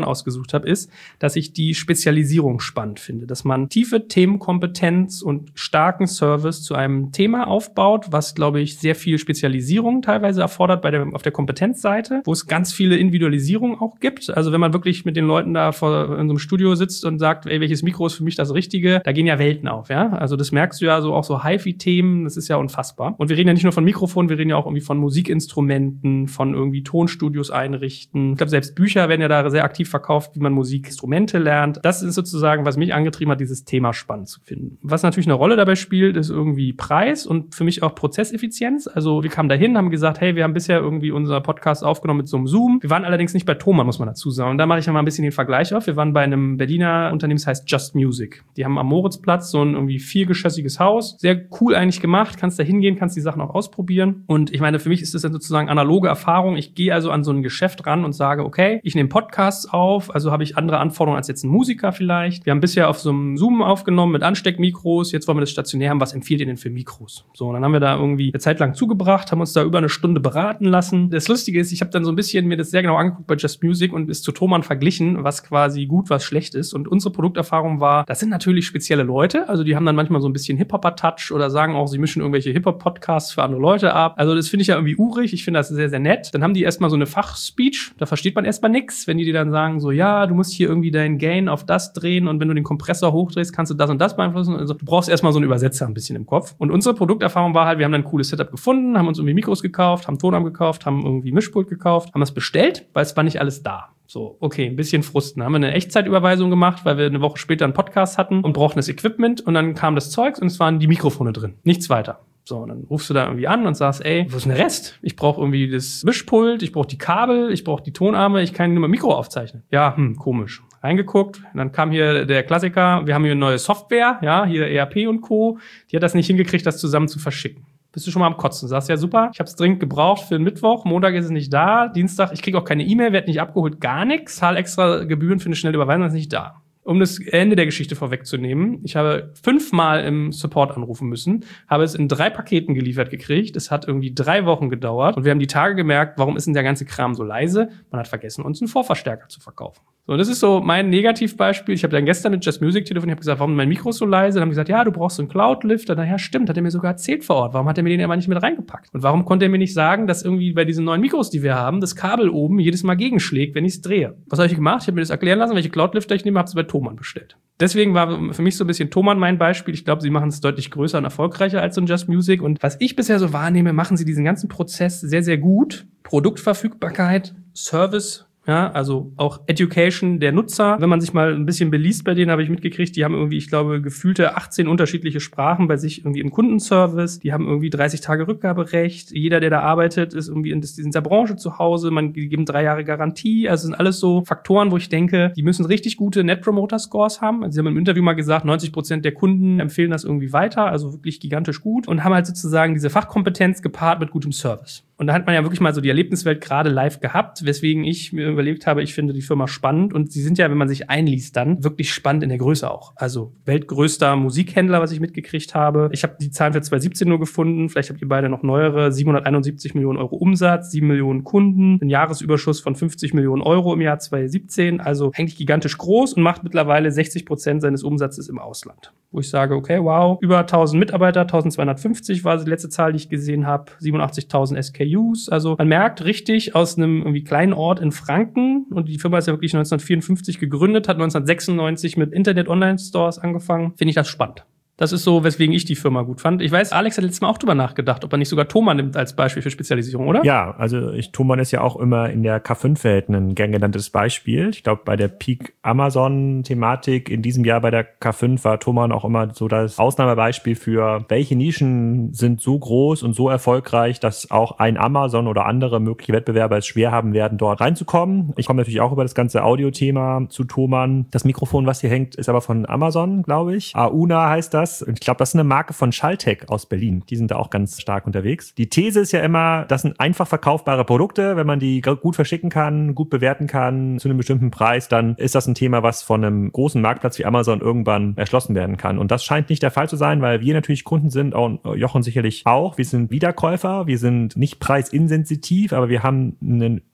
ausgesucht habe, ist, dass ich die Spezialisierung spannend finde, dass man tiefe Themenkompetenz und starken Service zu einem Thema aufbaut, was, glaube ich, sehr viel Spezialisierung teilweise erfordert auf der Kompetenzseite, wo es ganz viele Individualisierung auch gibt. Also wenn man wirklich mit den Leuten da in so einem Studio sitzt und sagt, ey, welches Mikro ist für mich das Richtige, da gehen ja Welten auf, ja. Also das merkst du ja so, auch so HiFi-Themen, das ist ja unfassbar. Und wir reden ja nicht nur von Mikrofonen, wir reden ja auch irgendwie von Musikinstrumenten, von irgendwie Tonstudios einrichten. Ich glaube, selbst Bücher werden ja da sehr aktiv verkauft, wie man Musikinstrumente lernt. Das ist sozusagen, was mich angetrieben hat, dieses Thema spannend zu finden. Was natürlich eine Rolle dabei spielt, ist irgendwie Preis und für mich auch Prozesseffizienz. Also wir kamen dahin, haben gesagt, hey, wir haben bisher irgendwie unser Podcast aufgenommen mit so einem Zoom. Wir waren allerdings nicht bei Thomann, muss man dazu sagen. Und da mache ich mal ein bisschen den Vergleich auf. Wir waren bei einem Berliner Unternehmen, das heißt Just Music. Die haben am Moritzplatz so ein irgendwie 4-geschossiges Haus. Sehr cool eigentlich gemacht. Kannst da hingehen, kannst die Sachen auch ausprobieren. Und ich meine, für mich ist das dann sozusagen analoge Erfahrung. Ich gehe also an so ein Geschäft ran und sage, okay, ich nehme Podcasts auf, also habe ich andere Anforderungen als jetzt ein Musiker vielleicht. Wir haben bisher auf so einem Zoom aufgenommen mit Ansteckmikros. Jetzt wollen wir das stationär haben. Was empfiehlt ihr denn für Mikros? So, und dann haben wir da irgendwie eine Zeit lang zugebracht, haben uns da über eine Stunde beraten lassen. Das Lustige ist, ich habe dann so ein bisschen mir das sehr genau angeguckt bei Just Music und ist zu Thomann verglichen, was quasi gut, was schlecht ist. Und unsere Produkterfahrung war, das sind natürlich spezielle Leute. Also die haben dann manchmal so ein bisschen Hip-Hopper-Touch oder sagen auch, sie mischen irgendwelche Hip-Hop-Podcasts für andere Leute ab. Also das finde ich ja irgendwie urig. Ich finde das sehr, sehr nett. Dann haben die erstmal so eine Fachspeech. Da versteht man erstmal nichts, wenn die dir dann sagen, so, ja, du musst hier irgendwie deinen Gain auf das drehen und wenn du den Kompressor hochdrehst, kannst du das und das beeinflussen. Also du brauchst erstmal so einen Übersetzer ein bisschen im Kopf. Und unsere Produkterfahrung war halt, wir haben dann ein cooles Setup gefunden, haben uns irgendwie Mikros gekauft, haben Tonarm gekauft, haben irgendwie Mischpult gekauft, haben es bestellt, weil es war nicht alles da. So, okay, ein bisschen Frust. Dann haben wir eine Echtzeitüberweisung gemacht, weil wir eine Woche später einen Podcast hatten und brauchten das Equipment und dann kam das Zeugs und es waren die Mikrofone drin. Nichts weiter. So, und dann rufst du da irgendwie an und sagst, ey, wo ist denn der Rest? Ich brauche irgendwie das Mischpult, ich brauche die Kabel, ich brauche die Tonarme, ich kann nur mit Mikro aufzeichnen. Ja, komisch. Reingeguckt, und dann kam hier der Klassiker, wir haben hier eine neue Software, ja, hier ERP und Co. Die hat das nicht hingekriegt, das zusammen zu verschicken. Bist du schon mal am Kotzen? Du sagst, ja super, ich habe es dringend gebraucht für den Mittwoch, Montag ist es nicht da, Dienstag, ich kriege auch keine E-Mail, werde nicht abgeholt, gar nichts, zahl extra Gebühren für eine schnelle Überweisung, ist nicht da. Um das Ende der Geschichte vorwegzunehmen, ich habe 5-mal im Support anrufen müssen, habe es in 3 Paketen geliefert gekriegt, es hat irgendwie 3 Wochen gedauert und wir haben die Tage gemerkt, warum ist denn der ganze Kram so leise? Man hat vergessen, uns einen Vorverstärker zu verkaufen. So, das ist so mein Negativbeispiel. Ich habe dann gestern mit Just Music telefoniert, habe gesagt, warum ist mein Mikro so leise? Dann haben die gesagt, ja, du brauchst so einen Cloud-Lifter. Na ja, stimmt, hat er mir sogar erzählt vor Ort. Warum hat er mir den aber nicht mit reingepackt? Und warum konnte er mir nicht sagen, dass irgendwie bei diesen neuen Mikros, die wir haben, das Kabel oben jedes Mal gegenschlägt, wenn ich es drehe? Was habe ich gemacht? Ich habe mir das erklären lassen, welche Cloud-Lifter ich nehme, habe es bei Thomann bestellt. Deswegen war für mich so ein bisschen Thomann mein Beispiel. Ich glaube, sie machen es deutlich größer und erfolgreicher als so ein Just Music. Und was ich bisher so wahrnehme, machen sie diesen ganzen Prozess sehr, sehr gut. Produktverfügbarkeit, Service, ja, also auch Education der Nutzer. Wenn man sich mal ein bisschen beliest bei denen, habe ich mitgekriegt, die haben irgendwie, ich glaube, gefühlte 18 unterschiedliche Sprachen bei sich irgendwie im Kundenservice. Die haben irgendwie 30 Tage Rückgaberecht. Jeder, der da arbeitet, ist irgendwie in dieser Branche zu Hause. Die geben 3 Jahre Garantie. Also sind alles so Faktoren, wo ich denke, die müssen richtig gute Net Promoter Scores haben. Also sie haben im Interview mal gesagt, 90% der Kunden empfehlen das irgendwie weiter. Also wirklich gigantisch gut und haben halt sozusagen diese Fachkompetenz gepaart mit gutem Service. Und da hat man ja wirklich mal so die Erlebniswelt gerade live gehabt, weswegen ich mir überlegt habe, ich finde die Firma spannend und sie sind ja, wenn man sich einliest, dann wirklich spannend in der Größe auch. Also weltgrößter Musikhändler, was ich mitgekriegt habe. Ich habe die Zahlen für 2017 nur gefunden, vielleicht habt ihr beide noch neuere. 771 Millionen Euro Umsatz, 7 Millionen Kunden, ein Jahresüberschuss von 50 Millionen Euro im Jahr 2017, also eigentlich gigantisch groß und macht mittlerweile 60% seines Umsatzes im Ausland. Wo ich sage, okay, wow, über 1000 Mitarbeiter, 1250 war die letzte Zahl, die ich gesehen habe, 87.000 SKUs. Also man merkt richtig aus einem irgendwie kleinen Ort in Franken, und die Firma ist ja wirklich 1954 gegründet, hat 1996 mit Internet-Online-Stores angefangen, finde ich das spannend. Das ist so, weswegen ich die Firma gut fand. Ich weiß, Alex hat letztes Mal auch drüber nachgedacht, ob er nicht sogar Thomann nimmt als Beispiel für Spezialisierung, oder? Ja, also Thomann ist ja auch immer in der K5-Welt ein gern genanntes Beispiel. Ich glaube, bei der Peak Amazon-Thematik in diesem Jahr bei der K5 war Thomann auch immer so das Ausnahmebeispiel für, welche Nischen sind so groß und so erfolgreich, dass auch ein Amazon oder andere mögliche Wettbewerber es schwer haben werden, dort reinzukommen. Ich komme natürlich auch über das ganze Audio-Thema zu Thomann. Das Mikrofon, was hier hängt, ist aber von Amazon, glaube ich. Auna heißt das. Ich glaube, das ist eine Marke von Schalltech aus Berlin. Die sind da auch ganz stark unterwegs. Die These ist ja immer, das sind einfach verkaufbare Produkte. Wenn man die gut verschicken kann, gut bewerten kann, zu einem bestimmten Preis, dann ist das ein Thema, was von einem großen Marktplatz wie Amazon irgendwann erschlossen werden kann. Und das scheint nicht der Fall zu sein, weil wir natürlich Kunden sind, und Jochen sicherlich auch. Wir sind Wiederkäufer, wir sind nicht preisinsensitiv, aber wir haben einen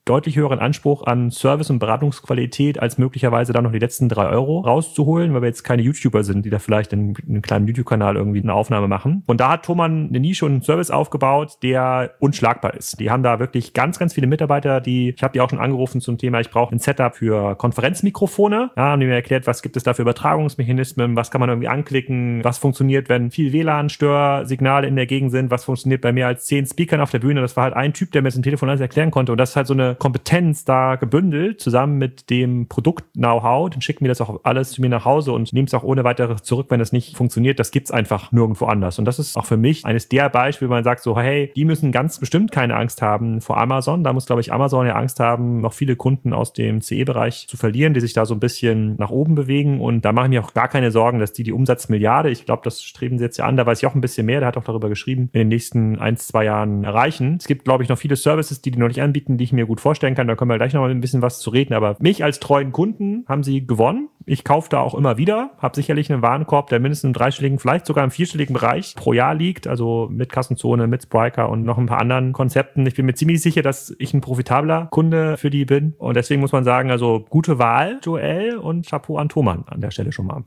deutlich höheren Anspruch an Service und Beratungsqualität, als möglicherweise dann noch die letzten 3 Euro rauszuholen, weil wir jetzt keine YouTuber sind, die da vielleicht in einem kleinen YouTube-Kanal irgendwie eine Aufnahme machen. Und da hat Thomann eine Nische und einen Service aufgebaut, der unschlagbar ist. Die haben da wirklich ganz, ganz viele Mitarbeiter, ich habe die auch schon angerufen zum Thema, ich brauche ein Setup für Konferenzmikrofone. Ja, haben die mir erklärt, was gibt es da für Übertragungsmechanismen, was kann man irgendwie anklicken, was funktioniert, wenn viel WLAN-Störsignale in der Gegend sind, was funktioniert bei mehr als 10 Speakern auf der Bühne. Das war halt ein Typ, der mir das im Telefon alles erklären konnte. Und das ist halt so eine Kompetenz da gebündelt, zusammen mit dem Produkt-Know-how. Dann schicken wir das auch alles zu mir nach Hause und nehmen es auch ohne weiteres zurück, wenn das nicht funktioniert. Das gibt's einfach nirgendwo anders. Und das ist auch für mich eines der Beispiele, wo man sagt so, hey, die müssen ganz bestimmt keine Angst haben vor Amazon. Da muss, glaube ich, Amazon ja Angst haben, noch viele Kunden aus dem CE-Bereich zu verlieren, die sich da so ein bisschen nach oben bewegen. Und da mache ich mir auch gar keine Sorgen, dass die Umsatzmilliarde, ich glaube, das streben sie jetzt ja an, da weiß ich auch ein bisschen mehr, der hat auch darüber geschrieben, in den nächsten 1-2 Jahren erreichen. Es gibt, glaube ich, noch viele Services, die noch nicht anbieten, die ich mir gut vorstellen kann. Da können wir gleich noch mal ein bisschen was zu reden. Aber mich als treuen Kunden haben sie gewonnen. Ich kaufe da auch immer wieder, habe sicherlich einen Warenkorb, der mindestens im 3-stelligen, vielleicht sogar im 4-stelligen Bereich pro Jahr liegt, also mit Kassenzone, mit Spryker und noch ein paar anderen Konzepten. Ich bin mir ziemlich sicher, dass ich ein profitabler Kunde für die bin und deswegen muss man sagen, also gute Wahl, Joel, und Chapeau an Thomann an der Stelle schon mal.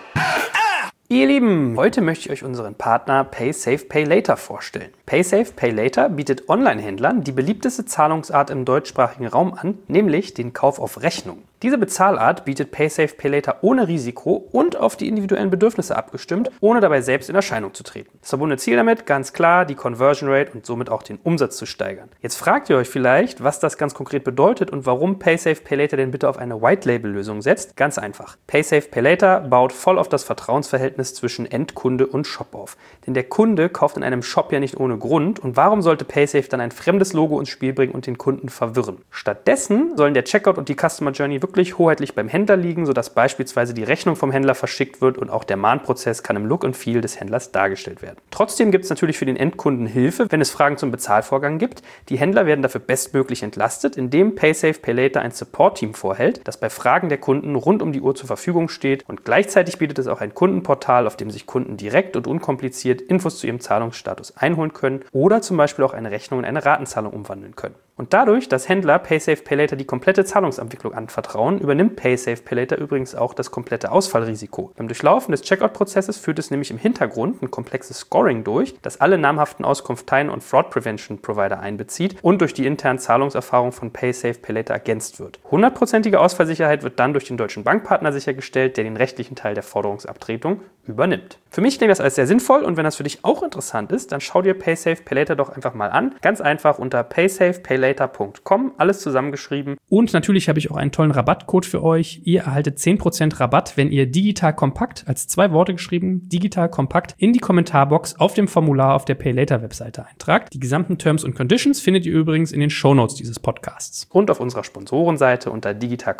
Ihr Lieben, heute möchte ich euch unseren Partner PaySafe PayLater vorstellen. PaySafe PayLater bietet Online-Händlern die beliebteste Zahlungsart im deutschsprachigen Raum an, nämlich den Kauf auf Rechnung. Diese Bezahlart bietet PaySafe PayLater ohne Risiko und auf die individuellen Bedürfnisse abgestimmt, ohne dabei selbst in Erscheinung zu treten. Das verbundene Ziel damit, ganz klar, die Conversion Rate und somit auch den Umsatz zu steigern. Jetzt fragt ihr euch vielleicht, was das ganz konkret bedeutet und warum PaySafe PayLater denn bitte auf eine White-Label-Lösung setzt. Ganz einfach. PaySafe PayLater baut voll auf das Vertrauensverhältnis zwischen Endkunde und Shop auf. Denn der Kunde kauft in einem Shop ja nicht ohne Grund und warum sollte PaySafe dann ein fremdes Logo ins Spiel bringen und den Kunden verwirren? Stattdessen sollen der Checkout und die Customer Journey wirklich hoheitlich beim Händler liegen, sodass beispielsweise die Rechnung vom Händler verschickt wird und auch der Mahnprozess kann im Look and Feel des Händlers dargestellt werden. Trotzdem gibt es natürlich für den Endkunden Hilfe, wenn es Fragen zum Bezahlvorgang gibt. Die Händler werden dafür bestmöglich entlastet, indem PaySafe PayLater ein Support-Team vorhält, das bei Fragen der Kunden rund um die Uhr zur Verfügung steht und gleichzeitig bietet es auch ein Kundenportal, auf dem sich Kunden direkt und unkompliziert Infos zu ihrem Zahlungsstatus einholen können oder zum Beispiel auch eine Rechnung in eine Ratenzahlung umwandeln können. Und dadurch, dass Händler PaySafe PayLater die komplette Zahlungsabwicklung anvertrauen, übernimmt PaySafe PayLater übrigens auch das komplette Ausfallrisiko. Beim Durchlaufen des Checkout-Prozesses führt es nämlich im Hintergrund ein komplexes Scoring durch, das alle namhaften Auskunfteien und Fraud Prevention Provider einbezieht und durch die internen Zahlungserfahrungen von PaySafe PayLater ergänzt wird. 100%ige Ausfallsicherheit wird dann durch den deutschen Bankpartner sichergestellt, der den rechtlichen Teil der Forderungsabtretung übernimmt. Für mich klingt das alles sehr sinnvoll und wenn das für dich auch interessant ist, dann schau dir PaySafe PayLater doch einfach mal an. Ganz einfach unter paysafepaylater.com, alles zusammengeschrieben. Und natürlich habe ich auch einen tollen Rabattcode für euch. Ihr erhaltet 10% Rabatt, wenn ihr Digital Kompakt, als 2 Worte geschrieben, Digital Kompakt, in die Kommentarbox auf dem Formular auf der PayLater-Webseite eintragt. Die gesamten Terms und Conditions findet ihr übrigens in den Shownotes dieses Podcasts. Und auf unserer Sponsorenseite unter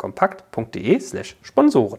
digitalkompakt.de/Sponsoren.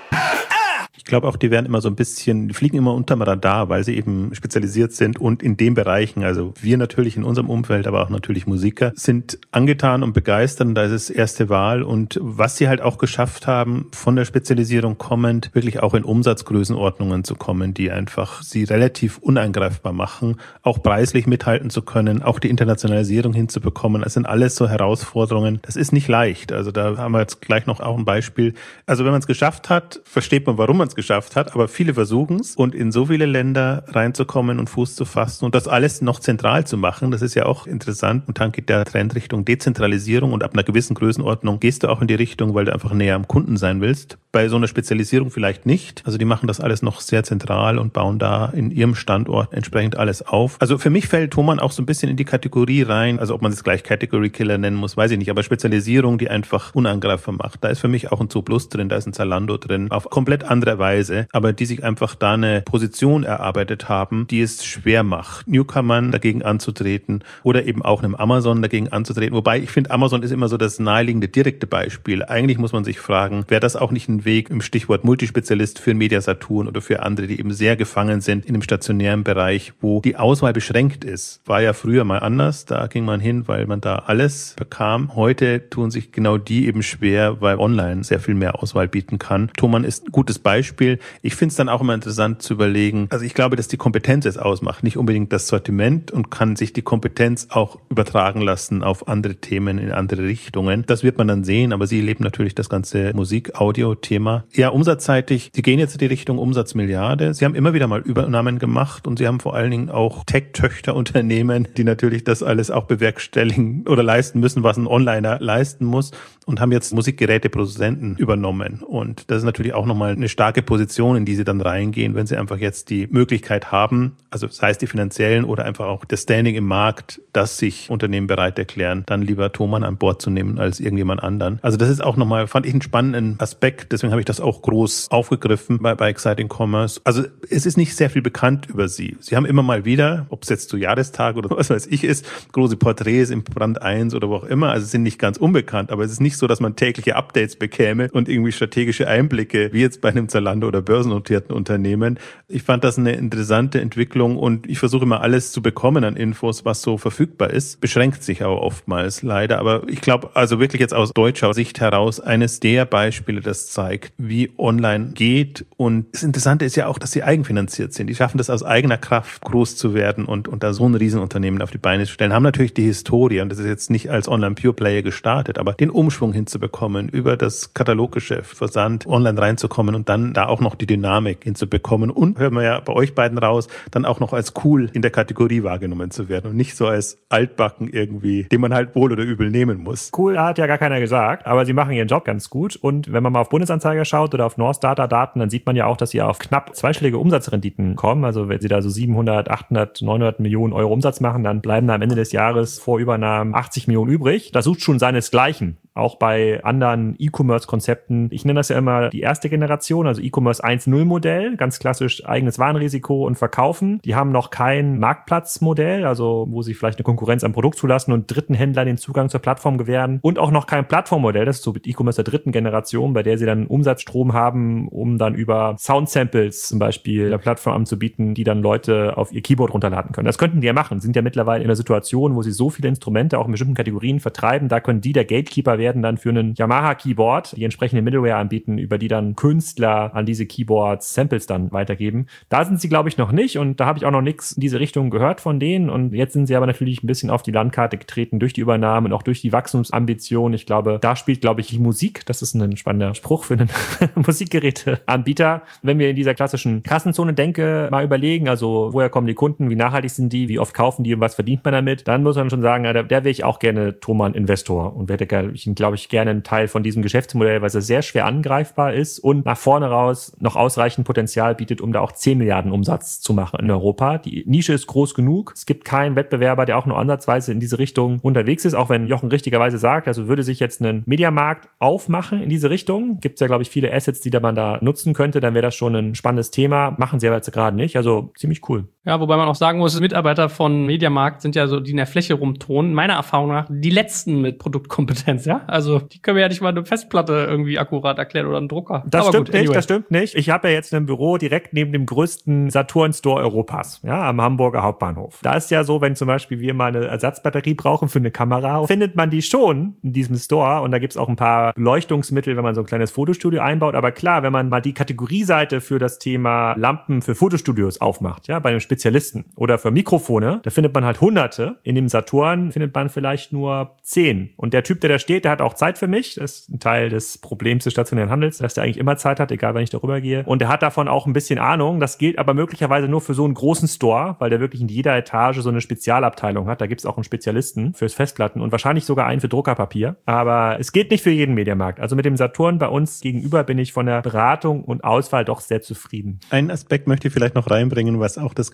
Ich glaube auch, die werden immer so ein bisschen, die fliegen immer unterm Radar, weil sie eben spezialisiert sind und in den Bereichen, also wir natürlich in unserem Umfeld, aber auch natürlich Musiker, sind angetan und begeistert und da ist es erste Wahl und was sie halt auch geschafft haben, von der Spezialisierung kommend, wirklich auch in Umsatzgrößenordnungen zu kommen, die einfach sie relativ uneingreifbar machen, auch preislich mithalten zu können, auch die Internationalisierung hinzubekommen. Das sind alles so Herausforderungen. Das ist nicht leicht. Also da haben wir jetzt gleich noch auch ein Beispiel. Also wenn man es geschafft hat, versteht man, warum man es geschafft hat, aber viele versuchen es und in so viele Länder reinzukommen und Fuß zu fassen und das alles noch zentral zu machen, das ist ja auch interessant und dann geht der Trend Richtung Dezentralisierung und ab einer gewissen Größenordnung gehst du auch in die Richtung, weil du einfach näher am Kunden sein willst. Bei so einer Spezialisierung vielleicht nicht. Also die machen das alles noch sehr zentral und bauen da in ihrem Standort entsprechend alles auf. Also für mich fällt Thomann auch so ein bisschen in die Kategorie rein, also ob man es gleich Category Killer nennen muss, weiß ich nicht, aber Spezialisierung, die einfach unangreifbar macht. Da ist für mich auch ein Zooplus drin, da ist ein Zalando drin, auf komplett andere Weise, aber die sich einfach da eine Position erarbeitet haben, die es schwer macht, Newcomern dagegen anzutreten oder eben auch einem Amazon dagegen anzutreten. Wobei ich finde, Amazon ist immer so das naheliegende, direkte Beispiel. Eigentlich muss man sich fragen, wäre das auch nicht ein den Weg im Stichwort Multispezialist für Media Saturn oder für andere, die eben sehr gefangen sind in dem stationären Bereich, wo die Auswahl beschränkt ist. War ja früher mal anders, da ging man hin, weil man da alles bekam. Heute tun sich genau die eben schwer, weil online sehr viel mehr Auswahl bieten kann. Thomann ist ein gutes Beispiel. Ich finde es dann auch immer interessant zu überlegen, also ich glaube, dass die Kompetenz es ausmacht, nicht unbedingt das Sortiment, und kann sich die Kompetenz auch übertragen lassen auf andere Themen in andere Richtungen. Das wird man dann sehen, aber Sie leben natürlich das ganze Musik-Audio-Thema. Ja, umsatzseitig, Sie gehen jetzt in die Richtung Umsatzmilliarde. Sie haben immer wieder mal Übernahmen gemacht und Sie haben vor allen Dingen auch Tech-Töchterunternehmen, die natürlich das alles auch bewerkstelligen oder leisten müssen, was ein Onliner leisten muss, und haben jetzt Musikgeräteproduzenten übernommen. Und das ist natürlich auch nochmal eine starke Position, in die Sie dann reingehen, wenn Sie einfach jetzt die Möglichkeit haben, also sei es die finanziellen oder einfach auch das Standing im Markt, dass sich Unternehmen bereit erklären, dann lieber Thomann an Bord zu nehmen als irgendjemand anderen. Also das ist auch nochmal, fand ich, einen spannenden Aspekt, deswegen habe ich das auch groß aufgegriffen bei Exciting Commerce. Also es ist nicht sehr viel bekannt über Sie. Sie haben immer mal wieder, ob es jetzt zu Jahrestag oder was weiß ich ist, große Porträts im Brand 1 oder wo auch immer, also sind nicht ganz unbekannt, aber es ist nicht so, dass man tägliche Updates bekäme und irgendwie strategische Einblicke, wie jetzt bei einem Zalando oder börsennotierten Unternehmen. Ich fand das eine interessante Entwicklung und ich versuche immer alles zu bekommen an Infos, was so verfügbar ist. Beschränkt sich aber oftmals leider. Aber ich glaube, also wirklich jetzt aus deutscher Sicht heraus, eines der Beispiele, das zeigt, wie online geht. Und das Interessante ist ja auch, dass sie eigenfinanziert sind. Die schaffen das aus eigener Kraft, groß zu werden und da so ein Riesenunternehmen auf die Beine zu stellen. Haben natürlich die Historie, und das ist jetzt nicht als Online-Pure-Player gestartet, aber den Umschwung hinzubekommen, über das Kataloggeschäft, Versand, online reinzukommen und dann da auch noch die Dynamik hinzubekommen. Und hören wir ja bei euch beiden raus, dann auch noch als cool in der Kategorie wahrgenommen zu werden und nicht so als altbacken irgendwie, den man halt wohl oder übel nehmen muss. Cool hat ja gar keiner gesagt, aber sie machen ihren Job ganz gut. Und wenn man mal auf Bundesanzeiger schaut oder auf North Data Daten, dann sieht man ja auch, dass sie auf knapp zweistellige Umsatzrenditen kommen. Also wenn sie da so 700, 800, 900 Millionen Euro Umsatz machen, dann bleiben da am Ende des Jahres vor Übernahmen 80 Millionen übrig. Das sucht schon seinesgleichen. Auch bei anderen E-Commerce-Konzepten. Ich nenne das ja immer die erste Generation, also E-Commerce 1.0 Modell, ganz klassisch eigenes Warenrisiko und Verkaufen. Die haben noch kein Marktplatzmodell, also wo sie vielleicht eine Konkurrenz am Produkt zulassen und dritten Händlern den Zugang zur Plattform gewähren. Und auch noch kein Plattformmodell, das ist so E-Commerce der dritten Generation, bei der sie dann Umsatzstrom haben, um dann über Sound-Samples zum Beispiel der Plattform anzubieten, die dann Leute auf ihr Keyboard runterladen können. Das könnten die ja machen. Sind ja mittlerweile in einer Situation, wo sie so viele Instrumente auch in bestimmten Kategorien vertreiben. Da können die der Gatekeeper werden dann für einen Yamaha-Keyboard, die entsprechende Middleware anbieten, über die dann Künstler an diese Keyboards Samples dann weitergeben. Da sind sie, glaube ich, noch nicht, und da habe ich auch noch nichts in diese Richtung gehört von denen, und jetzt sind sie aber natürlich ein bisschen auf die Landkarte getreten durch die Übernahme und auch durch die Wachstumsambition. Ich glaube, da spielt, glaube ich, die Musik, das ist ein spannender Spruch für einen Musikgeräteanbieter. Wenn wir in dieser klassischen Kassenzone mal überlegen, also woher kommen die Kunden, wie nachhaltig sind die, wie oft kaufen die und was verdient man damit, dann muss man schon sagen, da wäre ich auch gerne Thomann Investor und wäre, glaube ich, gerne ein Teil von diesem Geschäftsmodell, weil es sehr schwer angreifbar ist und nach vorne raus noch ausreichend Potenzial bietet, um da auch 10 Milliarden Umsatz zu machen in Europa. Die Nische ist groß genug. Es gibt keinen Wettbewerber, der auch nur ansatzweise in diese Richtung unterwegs ist, auch wenn Jochen richtigerweise sagt, also würde sich jetzt ein Mediamarkt aufmachen in diese Richtung. Gibt es ja, glaube ich, viele Assets, die man da nutzen könnte. Dann wäre das schon ein spannendes Thema. Machen sie aber jetzt gerade nicht. Also ziemlich cool. Ja, wobei man auch sagen muss, Mitarbeiter von Mediamarkt sind ja so, die in der Fläche rumturnen, meiner Erfahrung nach, die letzten mit Produktkompetenz, ja? Also die können mir ja nicht mal eine Festplatte irgendwie akkurat erklären oder einen Drucker. Das stimmt nicht. Ich habe ja jetzt ein Büro direkt neben dem größten Saturn-Store Europas, ja, am Hamburger Hauptbahnhof. Da ist ja so, wenn zum Beispiel wir mal eine Ersatzbatterie brauchen für eine Kamera, findet man die schon in diesem Store, und da gibt's auch ein paar Beleuchtungsmittel, wenn man so ein kleines Fotostudio einbaut. Aber klar, wenn man mal die Kategorieseite für das Thema Lampen für Fotostudios aufmacht, ja, bei einem Spezialisten oder für Mikrofone, da findet man halt Hunderte. In dem Saturn findet man vielleicht nur 10. Und der Typ, der da steht, der hat auch Zeit für mich. Das ist ein Teil des Problems des stationären Handels, dass der eigentlich immer Zeit hat, egal wann ich darüber gehe. Und der hat davon auch ein bisschen Ahnung. Das gilt aber möglicherweise nur für so einen großen Store, weil der wirklich in jeder Etage so eine Spezialabteilung hat. Da gibt es auch einen Spezialisten fürs Festplatten und wahrscheinlich sogar einen für Druckerpapier. Aber es geht nicht für jeden Mediamarkt. Also mit dem Saturn bei uns gegenüber bin ich von der Beratung und Auswahl doch sehr zufrieden. Einen Aspekt möchte ich vielleicht noch reinbringen, was auch das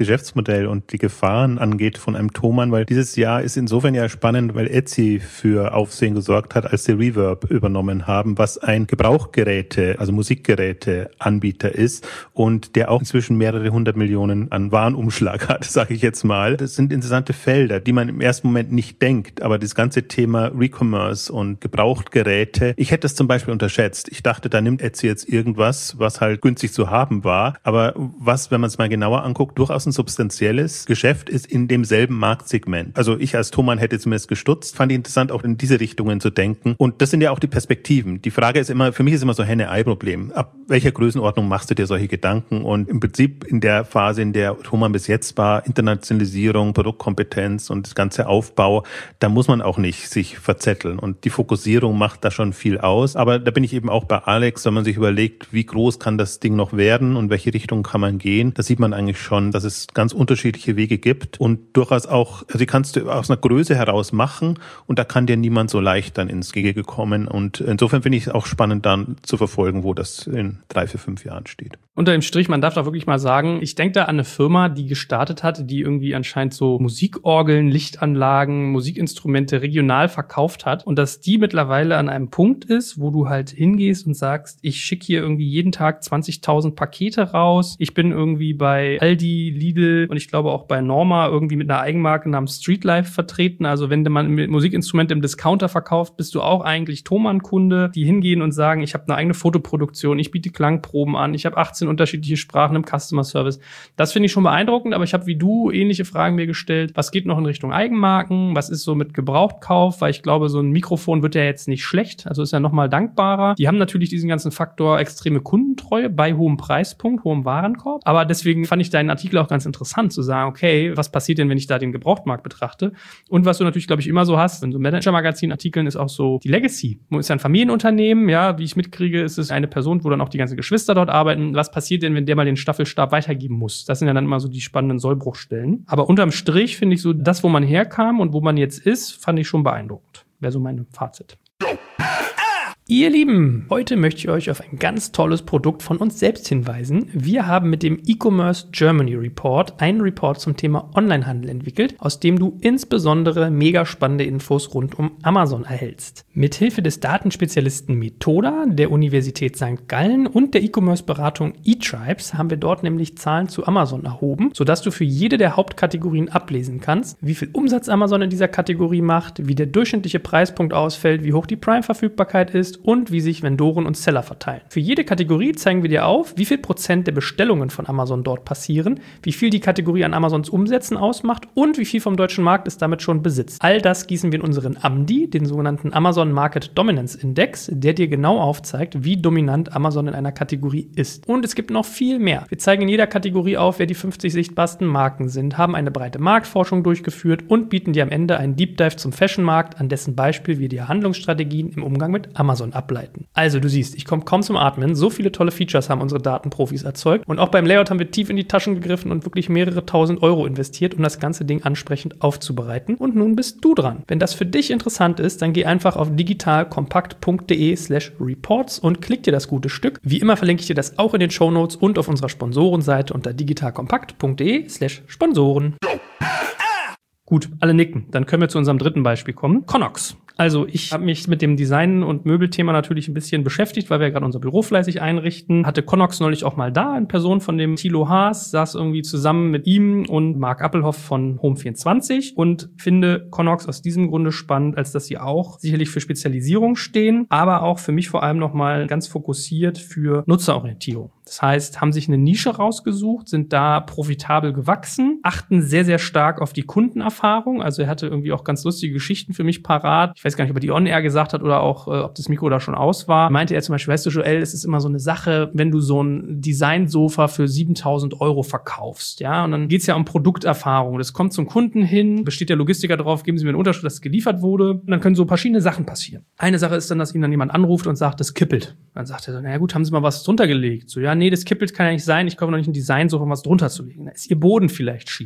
Geschäftsmodell und die Gefahren angeht von einem Thomann, weil dieses Jahr ist insofern ja spannend, weil Etsy für Aufsehen gesorgt hat, als sie Reverb übernommen haben, was ein Gebrauchgeräte, also Musikgeräte-Anbieter ist und der auch inzwischen mehrere 100 Millionen an Warenumschlag hat, sage ich jetzt mal. Das sind interessante Felder, die man im ersten Moment nicht denkt, aber das ganze Thema Recommerce und Gebrauchtgeräte, ich hätte das zum Beispiel unterschätzt. Ich dachte, da nimmt Etsy jetzt irgendwas, was halt günstig zu haben war, aber was, wenn man es mal genauer anguckt, durchaus ein substanzielles Geschäft ist in demselben Marktsegment. Also ich als Thomann hätte zumindest gestutzt, fand ich interessant, auch in diese Richtungen zu denken. Und das sind ja auch die Perspektiven. Die Frage ist immer, für mich ist immer so Henne-Ei-Problem. Ab welcher Größenordnung machst du dir solche Gedanken? Und im Prinzip in der Phase, in der Thomann bis jetzt war, Internationalisierung, Produktkompetenz und das ganze Aufbau, da muss man auch nicht sich verzetteln. Und die Fokussierung macht da schon viel aus. Aber da bin ich eben auch bei Alex, wenn man sich überlegt, wie groß kann das Ding noch werden und welche Richtung kann man gehen, da sieht man eigentlich schon, dass es ganz unterschiedliche Wege gibt und durchaus auch, also die kannst du aus einer Größe heraus machen und da kann dir niemand so leicht dann ins Gehege kommen. Und insofern finde ich es auch spannend, dann zu verfolgen, wo das in 3, 4, 5 Jahren steht. Unter dem Strich, man darf doch wirklich mal sagen, ich denke da an eine Firma, die gestartet hat, die irgendwie anscheinend so Musikorgeln, Lichtanlagen, Musikinstrumente regional verkauft hat und dass die mittlerweile an einem Punkt ist, wo du halt hingehst und sagst, ich schicke hier irgendwie jeden Tag 20.000 Pakete raus, ich bin irgendwie bei Aldi, Lidl und ich glaube auch bei Norma irgendwie mit einer Eigenmarke namens Streetlife vertreten. Also wenn man Musikinstrumente im Discounter verkauft, bist du auch eigentlich Thomann-Kunde, die hingehen und sagen, ich habe eine eigene Fotoproduktion, ich biete Klangproben an, ich habe 18 unterschiedliche Sprachen im Customer Service. Das finde ich schon beeindruckend, aber ich habe wie du ähnliche Fragen mir gestellt. Was geht noch in Richtung Eigenmarken? Was ist so mit Gebrauchtkauf? Weil ich glaube, so ein Mikrofon wird ja jetzt nicht schlecht, also ist ja nochmal dankbarer. Die haben natürlich diesen ganzen Faktor extreme Kundentreue bei hohem Preispunkt, hohem Warenkorb. Aber deswegen fand ich deinen Artikel auch ganz interessant zu sagen, okay, was passiert denn, wenn ich da den Gebrauchtmarkt betrachte? Und was du natürlich, glaube ich, immer so hast, in so Manager-Magazin-Artikeln ist auch so die Legacy. Ist ja ein Familienunternehmen, ja, wie ich mitkriege, ist es eine Person, wo dann auch die ganzen Geschwister dort arbeiten. Was passiert denn, wenn der mal den Staffelstab weitergeben muss? Das sind ja dann immer so die spannenden Sollbruchstellen. Aber unterm Strich finde ich so, das, wo man herkam und wo man jetzt ist, fand ich schon beeindruckend. Wäre so mein Fazit. Ihr Lieben, heute möchte ich euch auf ein ganz tolles Produkt von uns selbst hinweisen. Wir haben mit dem E-Commerce Germany Report einen Report zum Thema Onlinehandel entwickelt, aus dem du insbesondere mega spannende Infos rund um Amazon erhältst. Mithilfe des Datenspezialisten Methoda der Universität St. Gallen und der E-Commerce-Beratung eTribes haben wir dort nämlich Zahlen zu Amazon erhoben, sodass du für jede der Hauptkategorien ablesen kannst, wie viel Umsatz Amazon in dieser Kategorie macht, wie der durchschnittliche Preispunkt ausfällt, wie hoch die Prime-Verfügbarkeit ist und wie sich Vendoren und Seller verteilen. Für jede Kategorie zeigen wir dir auf, wie viel Prozent der Bestellungen von Amazon dort passieren, wie viel die Kategorie an Amazons Umsätzen ausmacht und wie viel vom deutschen Markt es damit schon besitzt. All das gießen wir in unseren AMDI, den sogenannten Amazon Market Dominance Index, der dir genau aufzeigt, wie dominant Amazon in einer Kategorie ist. Und es gibt noch viel mehr. Wir zeigen in jeder Kategorie auf, wer die 50 sichtbarsten Marken sind, haben eine breite Marktforschung durchgeführt und bieten dir am Ende einen Deep Dive zum Fashion-Markt, an dessen Beispiel wir dir Handlungsstrategien im Umgang mit Amazon ableiten. Also du siehst, ich komme kaum zum Atmen. So viele tolle Features haben unsere Datenprofis erzeugt. Und auch beim Layout haben wir tief in die Taschen gegriffen und wirklich mehrere tausend Euro investiert, um das ganze Ding ansprechend aufzubereiten. Und nun bist du dran. Wenn das für dich interessant ist, dann geh einfach auf digitalkompakt.de/reports und klick dir das gute Stück. Wie immer verlinke ich dir das auch in den Shownotes und auf unserer Sponsorenseite unter digitalkompakt.de/Sponsoren. Gut, alle nicken. Dann können wir zu unserem dritten Beispiel kommen. Connox. Also ich habe mich mit dem Design- und Möbelthema natürlich ein bisschen beschäftigt, weil wir ja gerade unser Büro fleißig einrichten. Hatte Connox neulich auch mal da, in Person von dem Thilo Haas, saß irgendwie zusammen mit ihm und Marc Appelhoff von Home24 und finde Connox aus diesem Grunde spannend, als dass sie auch sicherlich für Spezialisierung stehen, aber auch für mich vor allem nochmal ganz fokussiert für Nutzerorientierung. Das heißt, haben sich eine Nische rausgesucht, sind da profitabel gewachsen, achten sehr, sehr stark auf die Kundenerfahrung. Also er hatte irgendwie auch ganz lustige Geschichten für mich parat. Ich weiß gar nicht, ob er die On-Air gesagt hat oder auch, ob das Mikro da schon aus war. Meinte er zum Beispiel, weißt du, Joel, es ist immer so eine Sache, wenn du so ein Designsofa für 7.000 Euro verkaufst, ja, und dann geht's ja um Produkterfahrung. Das kommt zum Kunden hin, besteht der Logistiker drauf, geben Sie mir eine Unterschrift, dass es geliefert wurde. Und dann können so verschiedene Sachen passieren. Eine Sache ist dann, dass ihn dann jemand anruft und sagt, das kippelt. Dann sagt er so, naja gut, haben Sie mal was drunter gelegt? So, ja, nee, das kippelt kann ja nicht sein, ich komme noch nicht ein Designsofa, um was drunter zu legen. Da ist Ihr Boden vielleicht schief.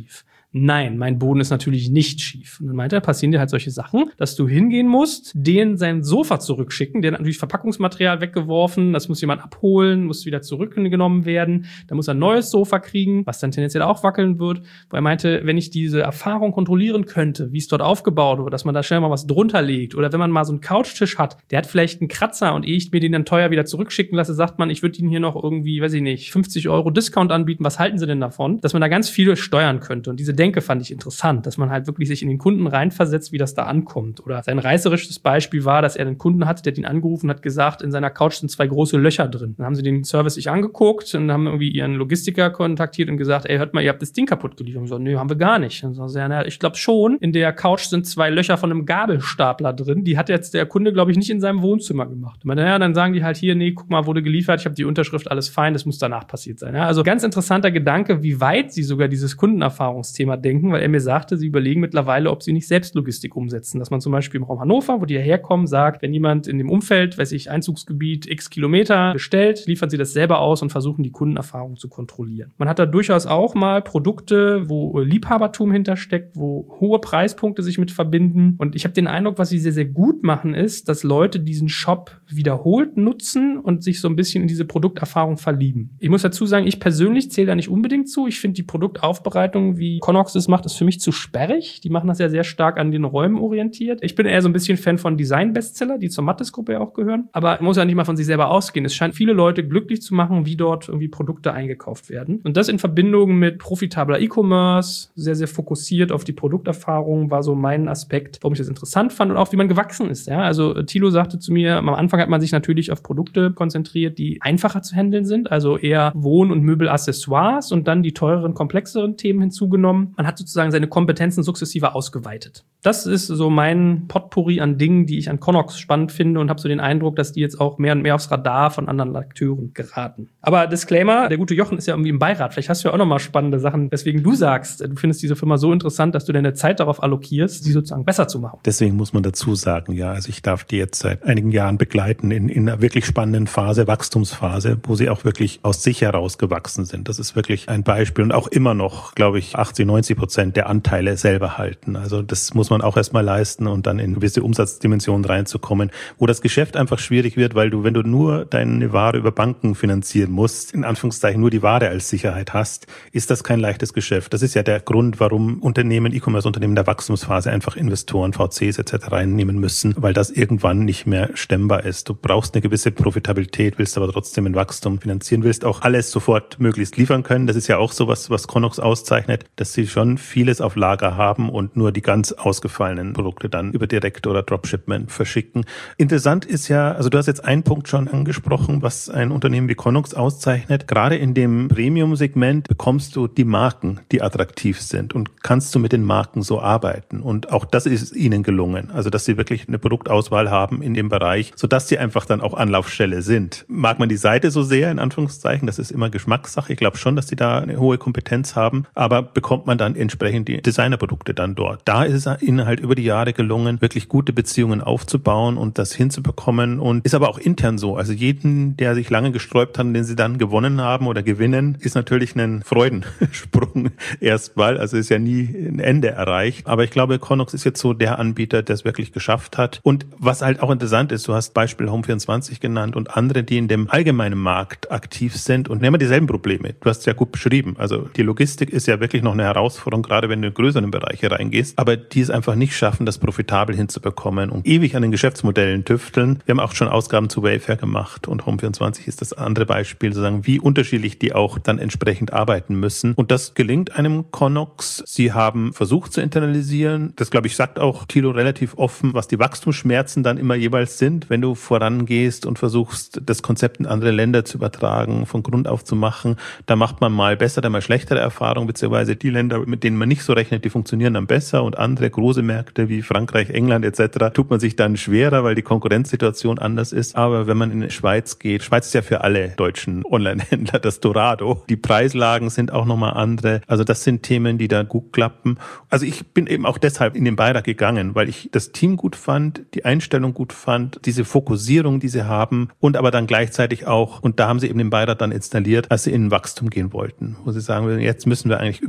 nein, mein Boden ist natürlich nicht schief. Und dann meinte er, passieren dir halt solche Sachen, dass du hingehen musst, denen sein Sofa zurückschicken, der hat natürlich Verpackungsmaterial weggeworfen, das muss jemand abholen, muss wieder zurückgenommen werden, dann muss er ein neues Sofa kriegen, was dann tendenziell auch wackeln wird, wo er meinte, wenn ich diese Erfahrung kontrollieren könnte, wie es dort aufgebaut wird, dass man da schnell mal was drunter legt oder wenn man mal so einen Couchtisch hat, der hat vielleicht einen Kratzer und ehe ich mir den dann teuer wieder zurückschicken lasse, sagt man, ich würde Ihnen hier noch irgendwie, weiß ich nicht, 50 € Discount anbieten, was halten Sie denn davon? Dass man da ganz viel steuern könnte und diese Denke fand ich interessant, dass man halt wirklich sich in den Kunden reinversetzt, wie das da ankommt. Oder sein reißerisches Beispiel war, dass er einen Kunden hatte, der hat ihn angerufen und hat gesagt, in seiner Couch sind 2 große Löcher drin. Dann haben sie den Service sich angeguckt und haben irgendwie ihren Logistiker kontaktiert und gesagt, ey, hört mal, ihr habt das Ding kaputt geliefert. Und so, nö, haben wir gar nicht. Und so, ja, ich glaube schon, in der Couch sind 2 Löcher von einem Gabelstapler drin. Die hat jetzt der Kunde, glaube ich, nicht in seinem Wohnzimmer gemacht. Und dann sagen die halt hier, nee, guck mal, wurde geliefert, ich habe die Unterschrift, alles fein, das muss danach passiert sein. Ja, also ganz interessanter Gedanke, wie weit sie sogar dieses Kundenerfahrungsthema denken, weil er mir sagte, sie überlegen mittlerweile, ob sie nicht selbst Logistik umsetzen. Dass man zum Beispiel im Raum Hannover, wo die herkommen, sagt, wenn jemand in dem Umfeld, weiß ich, Einzugsgebiet x Kilometer bestellt, liefern sie das selber aus und versuchen, die Kundenerfahrung zu kontrollieren. Man hat da durchaus auch mal Produkte, wo Liebhabertum hintersteckt, wo hohe Preispunkte sich mit verbinden. Und ich habe den Eindruck, was sie sehr, sehr gut machen, ist, dass Leute diesen Shop wiederholt nutzen und sich so ein bisschen in diese Produkterfahrung verlieben. Ich muss dazu sagen, ich persönlich zähle da nicht unbedingt zu. Ich finde die Produktaufbereitung, wie Connox das macht, ist für mich zu sperrig. Die machen das ja sehr stark an den Räumen orientiert. Ich bin eher so ein bisschen Fan von Design-Bestseller, die zur Mattes-Gruppe ja auch gehören. Aber man muss ja nicht mal von sich selber ausgehen. Es scheint viele Leute glücklich zu machen, wie dort irgendwie Produkte eingekauft werden. Und das in Verbindung mit profitabler E-Commerce, sehr, sehr fokussiert auf die Produkterfahrung, war so mein Aspekt, warum ich das interessant fand und auch, wie man gewachsen ist. Ja, also Thilo sagte zu mir, am Anfang hat man sich natürlich auf Produkte konzentriert, die einfacher zu handeln sind, also eher Wohn- und Möbelaccessoires und dann die teureren, komplexeren Themen hinzugenommen. Man hat sozusagen seine Kompetenzen sukzessive ausgeweitet. Das ist so mein Potpourri an Dingen, die ich an Connox spannend finde und habe so den Eindruck, dass die jetzt auch mehr und mehr aufs Radar von anderen Akteuren geraten. Aber Disclaimer, der gute Jochen ist ja irgendwie im Beirat. Vielleicht hast du ja auch nochmal spannende Sachen, weswegen du sagst, du findest diese Firma so interessant, dass du deine Zeit darauf allokierst, sie sozusagen besser zu machen. Deswegen muss man dazu sagen, ja, also ich darf die jetzt seit einigen Jahren begleiten in einer wirklich spannenden Phase, Wachstumsphase, wo sie auch wirklich aus sich heraus gewachsen sind. Das ist wirklich ein Beispiel und auch immer noch, glaube ich, 80-90% der Anteile selber halten. Also das muss man auch erstmal leisten und dann in gewisse Umsatzdimensionen reinzukommen, wo das Geschäft einfach schwierig wird, weil du, wenn du nur deine Ware über Banken finanzieren musst, in Anführungszeichen nur die Ware als Sicherheit hast, ist das kein leichtes Geschäft. Das ist ja der Grund, warum Unternehmen, E-Commerce-Unternehmen der Wachstumsphase einfach Investoren, VCs etc. reinnehmen müssen, weil das irgendwann nicht mehr stemmbar ist. Du brauchst eine gewisse Profitabilität, willst aber trotzdem ein Wachstum finanzieren, willst auch alles sofort möglichst liefern können. Das ist ja auch so was Connox auszeichnet, dass sie schon vieles auf Lager haben und nur die ganz ausgefallenen Produkte dann über Direct- oder Dropshipment verschicken. Interessant ist ja, also du hast jetzt einen Punkt schon angesprochen, was ein Unternehmen wie Connox auszeichnet. Gerade in dem Premium-Segment bekommst du die Marken, die attraktiv sind und kannst du mit den Marken so arbeiten. Und auch das ist ihnen gelungen. Also, dass sie wirklich eine Produktauswahl haben in dem Bereich, sodass sie einfach dann auch Anlaufstelle sind. Mag man die Seite so sehr, in Anführungszeichen, das ist immer Geschmackssache. Ich glaube schon, dass sie da eine hohe Kompetenz haben, aber bekommt man dann entsprechend die Designerprodukte dann dort. Da ist es ihnen halt über die Jahre gelungen, wirklich gute Beziehungen aufzubauen und das hinzubekommen und ist aber auch intern so. Also jeden, der sich lange gesträubt hat, den sie dann gewonnen haben oder gewinnen, ist natürlich ein Freudensprung erstmal. Also ist ja nie ein Ende erreicht. Aber ich glaube, Connox ist jetzt so der Anbieter, der es wirklich geschafft hat. Und was halt auch interessant ist, du hast Beispiel Home24 genannt und andere, die in dem allgemeinen Markt aktiv sind und nehmen dieselben Probleme. Du hast es ja gut beschrieben. Also die Logistik ist ja wirklich noch eine Herausforderung, gerade wenn du in größeren Bereiche reingehst. Aber die es einfach nicht schaffen, das profitabel hinzubekommen und ewig an den Geschäftsmodellen tüfteln. Wir haben auch schon Ausgaben zu Wayfair gemacht und Home24 ist das andere Beispiel, sozusagen, wie unterschiedlich die auch dann entsprechend arbeiten müssen. Und das gelingt einem Connox. Sie haben versucht zu internalisieren. Das, glaube ich, sagt auch Thilo relativ offen, was die Wachstumsschmerzen dann immer jeweils sind, wenn du vorangehst und versuchst, das Konzept in andere Länder zu übertragen, von Grund auf zu machen. Da macht man mal bessere, mal schlechtere Erfahrungen, beziehungsweise die Länder, mit denen man nicht so rechnet, die funktionieren dann besser und andere große Märkte wie Frankreich, England etc. tut man sich dann schwerer, weil die Konkurrenzsituation anders ist. Aber wenn man in die Schweiz geht, Schweiz ist ja für alle deutschen Online-Händler das Dorado. Die Preislagen sind auch nochmal andere. Also das sind Themen, die da gut klappen. Also ich bin eben auch deshalb in den Beirat gegangen, weil ich das Team gut fand, die Einstellung gut fand, diese Fokussierung, die sie haben und aber dann gleichzeitig auch, und da haben sie eben den Beirat dann installiert, als sie in Wachstum gehen wollten, wo sie sagen, jetzt müssen wir eigentlich über den Tellerrand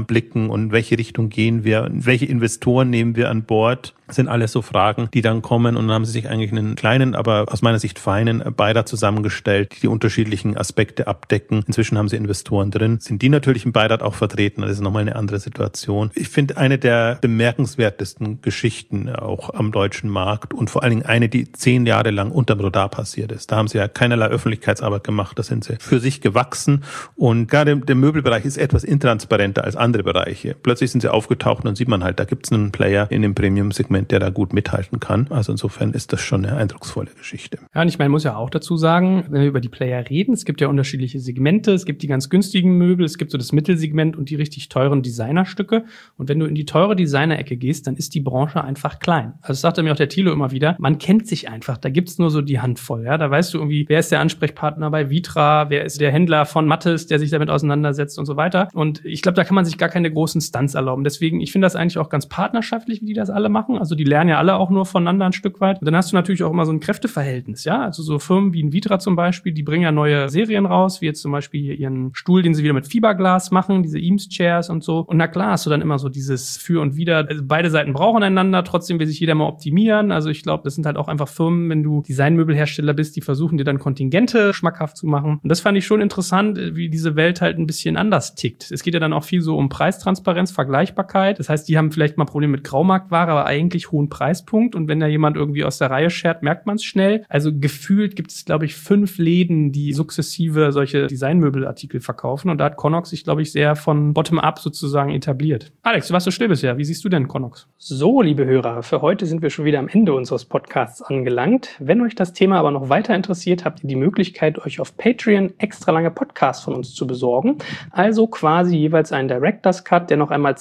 gemeinsam blicken und in welche Richtung gehen wir, welche Investoren nehmen wir an Bord. Das sind alles so Fragen, die dann kommen, und dann haben sie sich eigentlich einen kleinen, aber aus meiner Sicht feinen Beirat zusammengestellt, die unterschiedlichen Aspekte abdecken. Inzwischen haben sie Investoren drin. Sind die natürlich im Beirat auch vertreten? Das ist nochmal eine andere Situation. Ich finde, eine der bemerkenswertesten Geschichten auch am deutschen Markt und vor allen Dingen eine, die 10 Jahre lang unterm Radar passiert ist. Da haben sie ja keinerlei Öffentlichkeitsarbeit gemacht. Da sind sie für sich gewachsen, und gerade der Möbelbereich ist etwas intransparenter als andere Bereiche. Plötzlich sind sie aufgetaucht und sieht man halt, da gibt es einen Player in dem Premium-Segment, der da gut mithalten kann. Also insofern ist das schon eine eindrucksvolle Geschichte. Ja, und ich meine, muss ja auch dazu sagen, wenn wir über die Player reden, es gibt ja unterschiedliche Segmente, es gibt die ganz günstigen Möbel, es gibt so das Mittelsegment und die richtig teuren Designerstücke. Und wenn du in die teure Designer-Ecke gehst, dann ist die Branche einfach klein. Also das sagte mir auch der Thilo immer wieder, man kennt sich einfach, da gibt's nur so die Handvoll. Ja? Da weißt du irgendwie, wer ist der Ansprechpartner bei Vitra, wer ist der Händler von Mattes, der sich damit auseinandersetzt und so weiter. Und ich glaube, da kann man sich gar keine großen Stunts erlauben. Deswegen, ich finde das eigentlich auch ganz partnerschaftlich, wie die das alle machen. Also die lernen ja alle auch nur voneinander ein Stück weit. Und dann hast du natürlich auch immer so ein Kräfteverhältnis, ja. Also so Firmen wie ein Vitra zum Beispiel, die bringen ja neue Serien raus, wie jetzt zum Beispiel hier ihren Stuhl, den sie wieder mit Fiberglas machen, diese Eames-Chairs und so. Und na klar hast du dann immer so dieses Für und Wider. Also beide Seiten brauchen einander, trotzdem will sich jeder mal optimieren. Also ich glaube, das sind halt auch einfach Firmen, wenn du Designmöbelhersteller bist, die versuchen dir dann Kontingente schmackhaft zu machen. Und das fand ich schon interessant, wie diese Welt halt ein bisschen anders tickt. Es geht ja dann auch viel so um Preistransparenz, Vergleichbarkeit. Das heißt, die haben vielleicht mal Probleme mit Graumarktware, aber eigentlich hohen Preispunkt. Und wenn da jemand irgendwie aus der Reihe schert, merkt man es schnell. Also gefühlt gibt es, glaube ich, 5 Läden, die sukzessive solche Designmöbelartikel verkaufen. Und da hat Connox sich, glaube ich, sehr von Bottom-up sozusagen etabliert. Alex, du warst so still bisher. Wie siehst du denn Connox? So, liebe Hörer, für heute sind wir schon wieder am Ende unseres Podcasts angelangt. Wenn euch das Thema aber noch weiter interessiert, habt ihr die Möglichkeit, euch auf Patreon extra lange Podcasts von uns zu besorgen. Also quasi jeweils einen Director's Cut, der noch einmal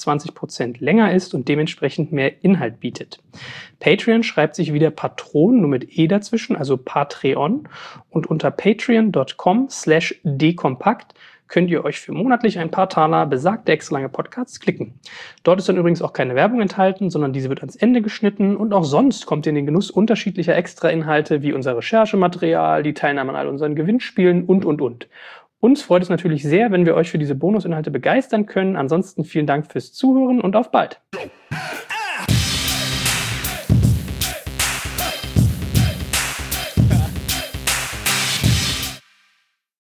10-20% länger ist und dementsprechend mehr Inhalt bietet. Patreon schreibt sich wieder Patron, nur mit E dazwischen, also Patreon. Und unter patreon.com/dekompakt könnt ihr euch für monatlich ein paar Taler besagte extra lange Podcasts klicken. Dort ist dann übrigens auch keine Werbung enthalten, sondern diese wird ans Ende geschnitten, und auch sonst kommt ihr in den Genuss unterschiedlicher Extra-Inhalte wie unser Recherchematerial, die Teilnahme an all unseren Gewinnspielen und. Uns freut es natürlich sehr, wenn wir euch für diese Bonusinhalte begeistern können. Ansonsten vielen Dank fürs Zuhören und auf bald.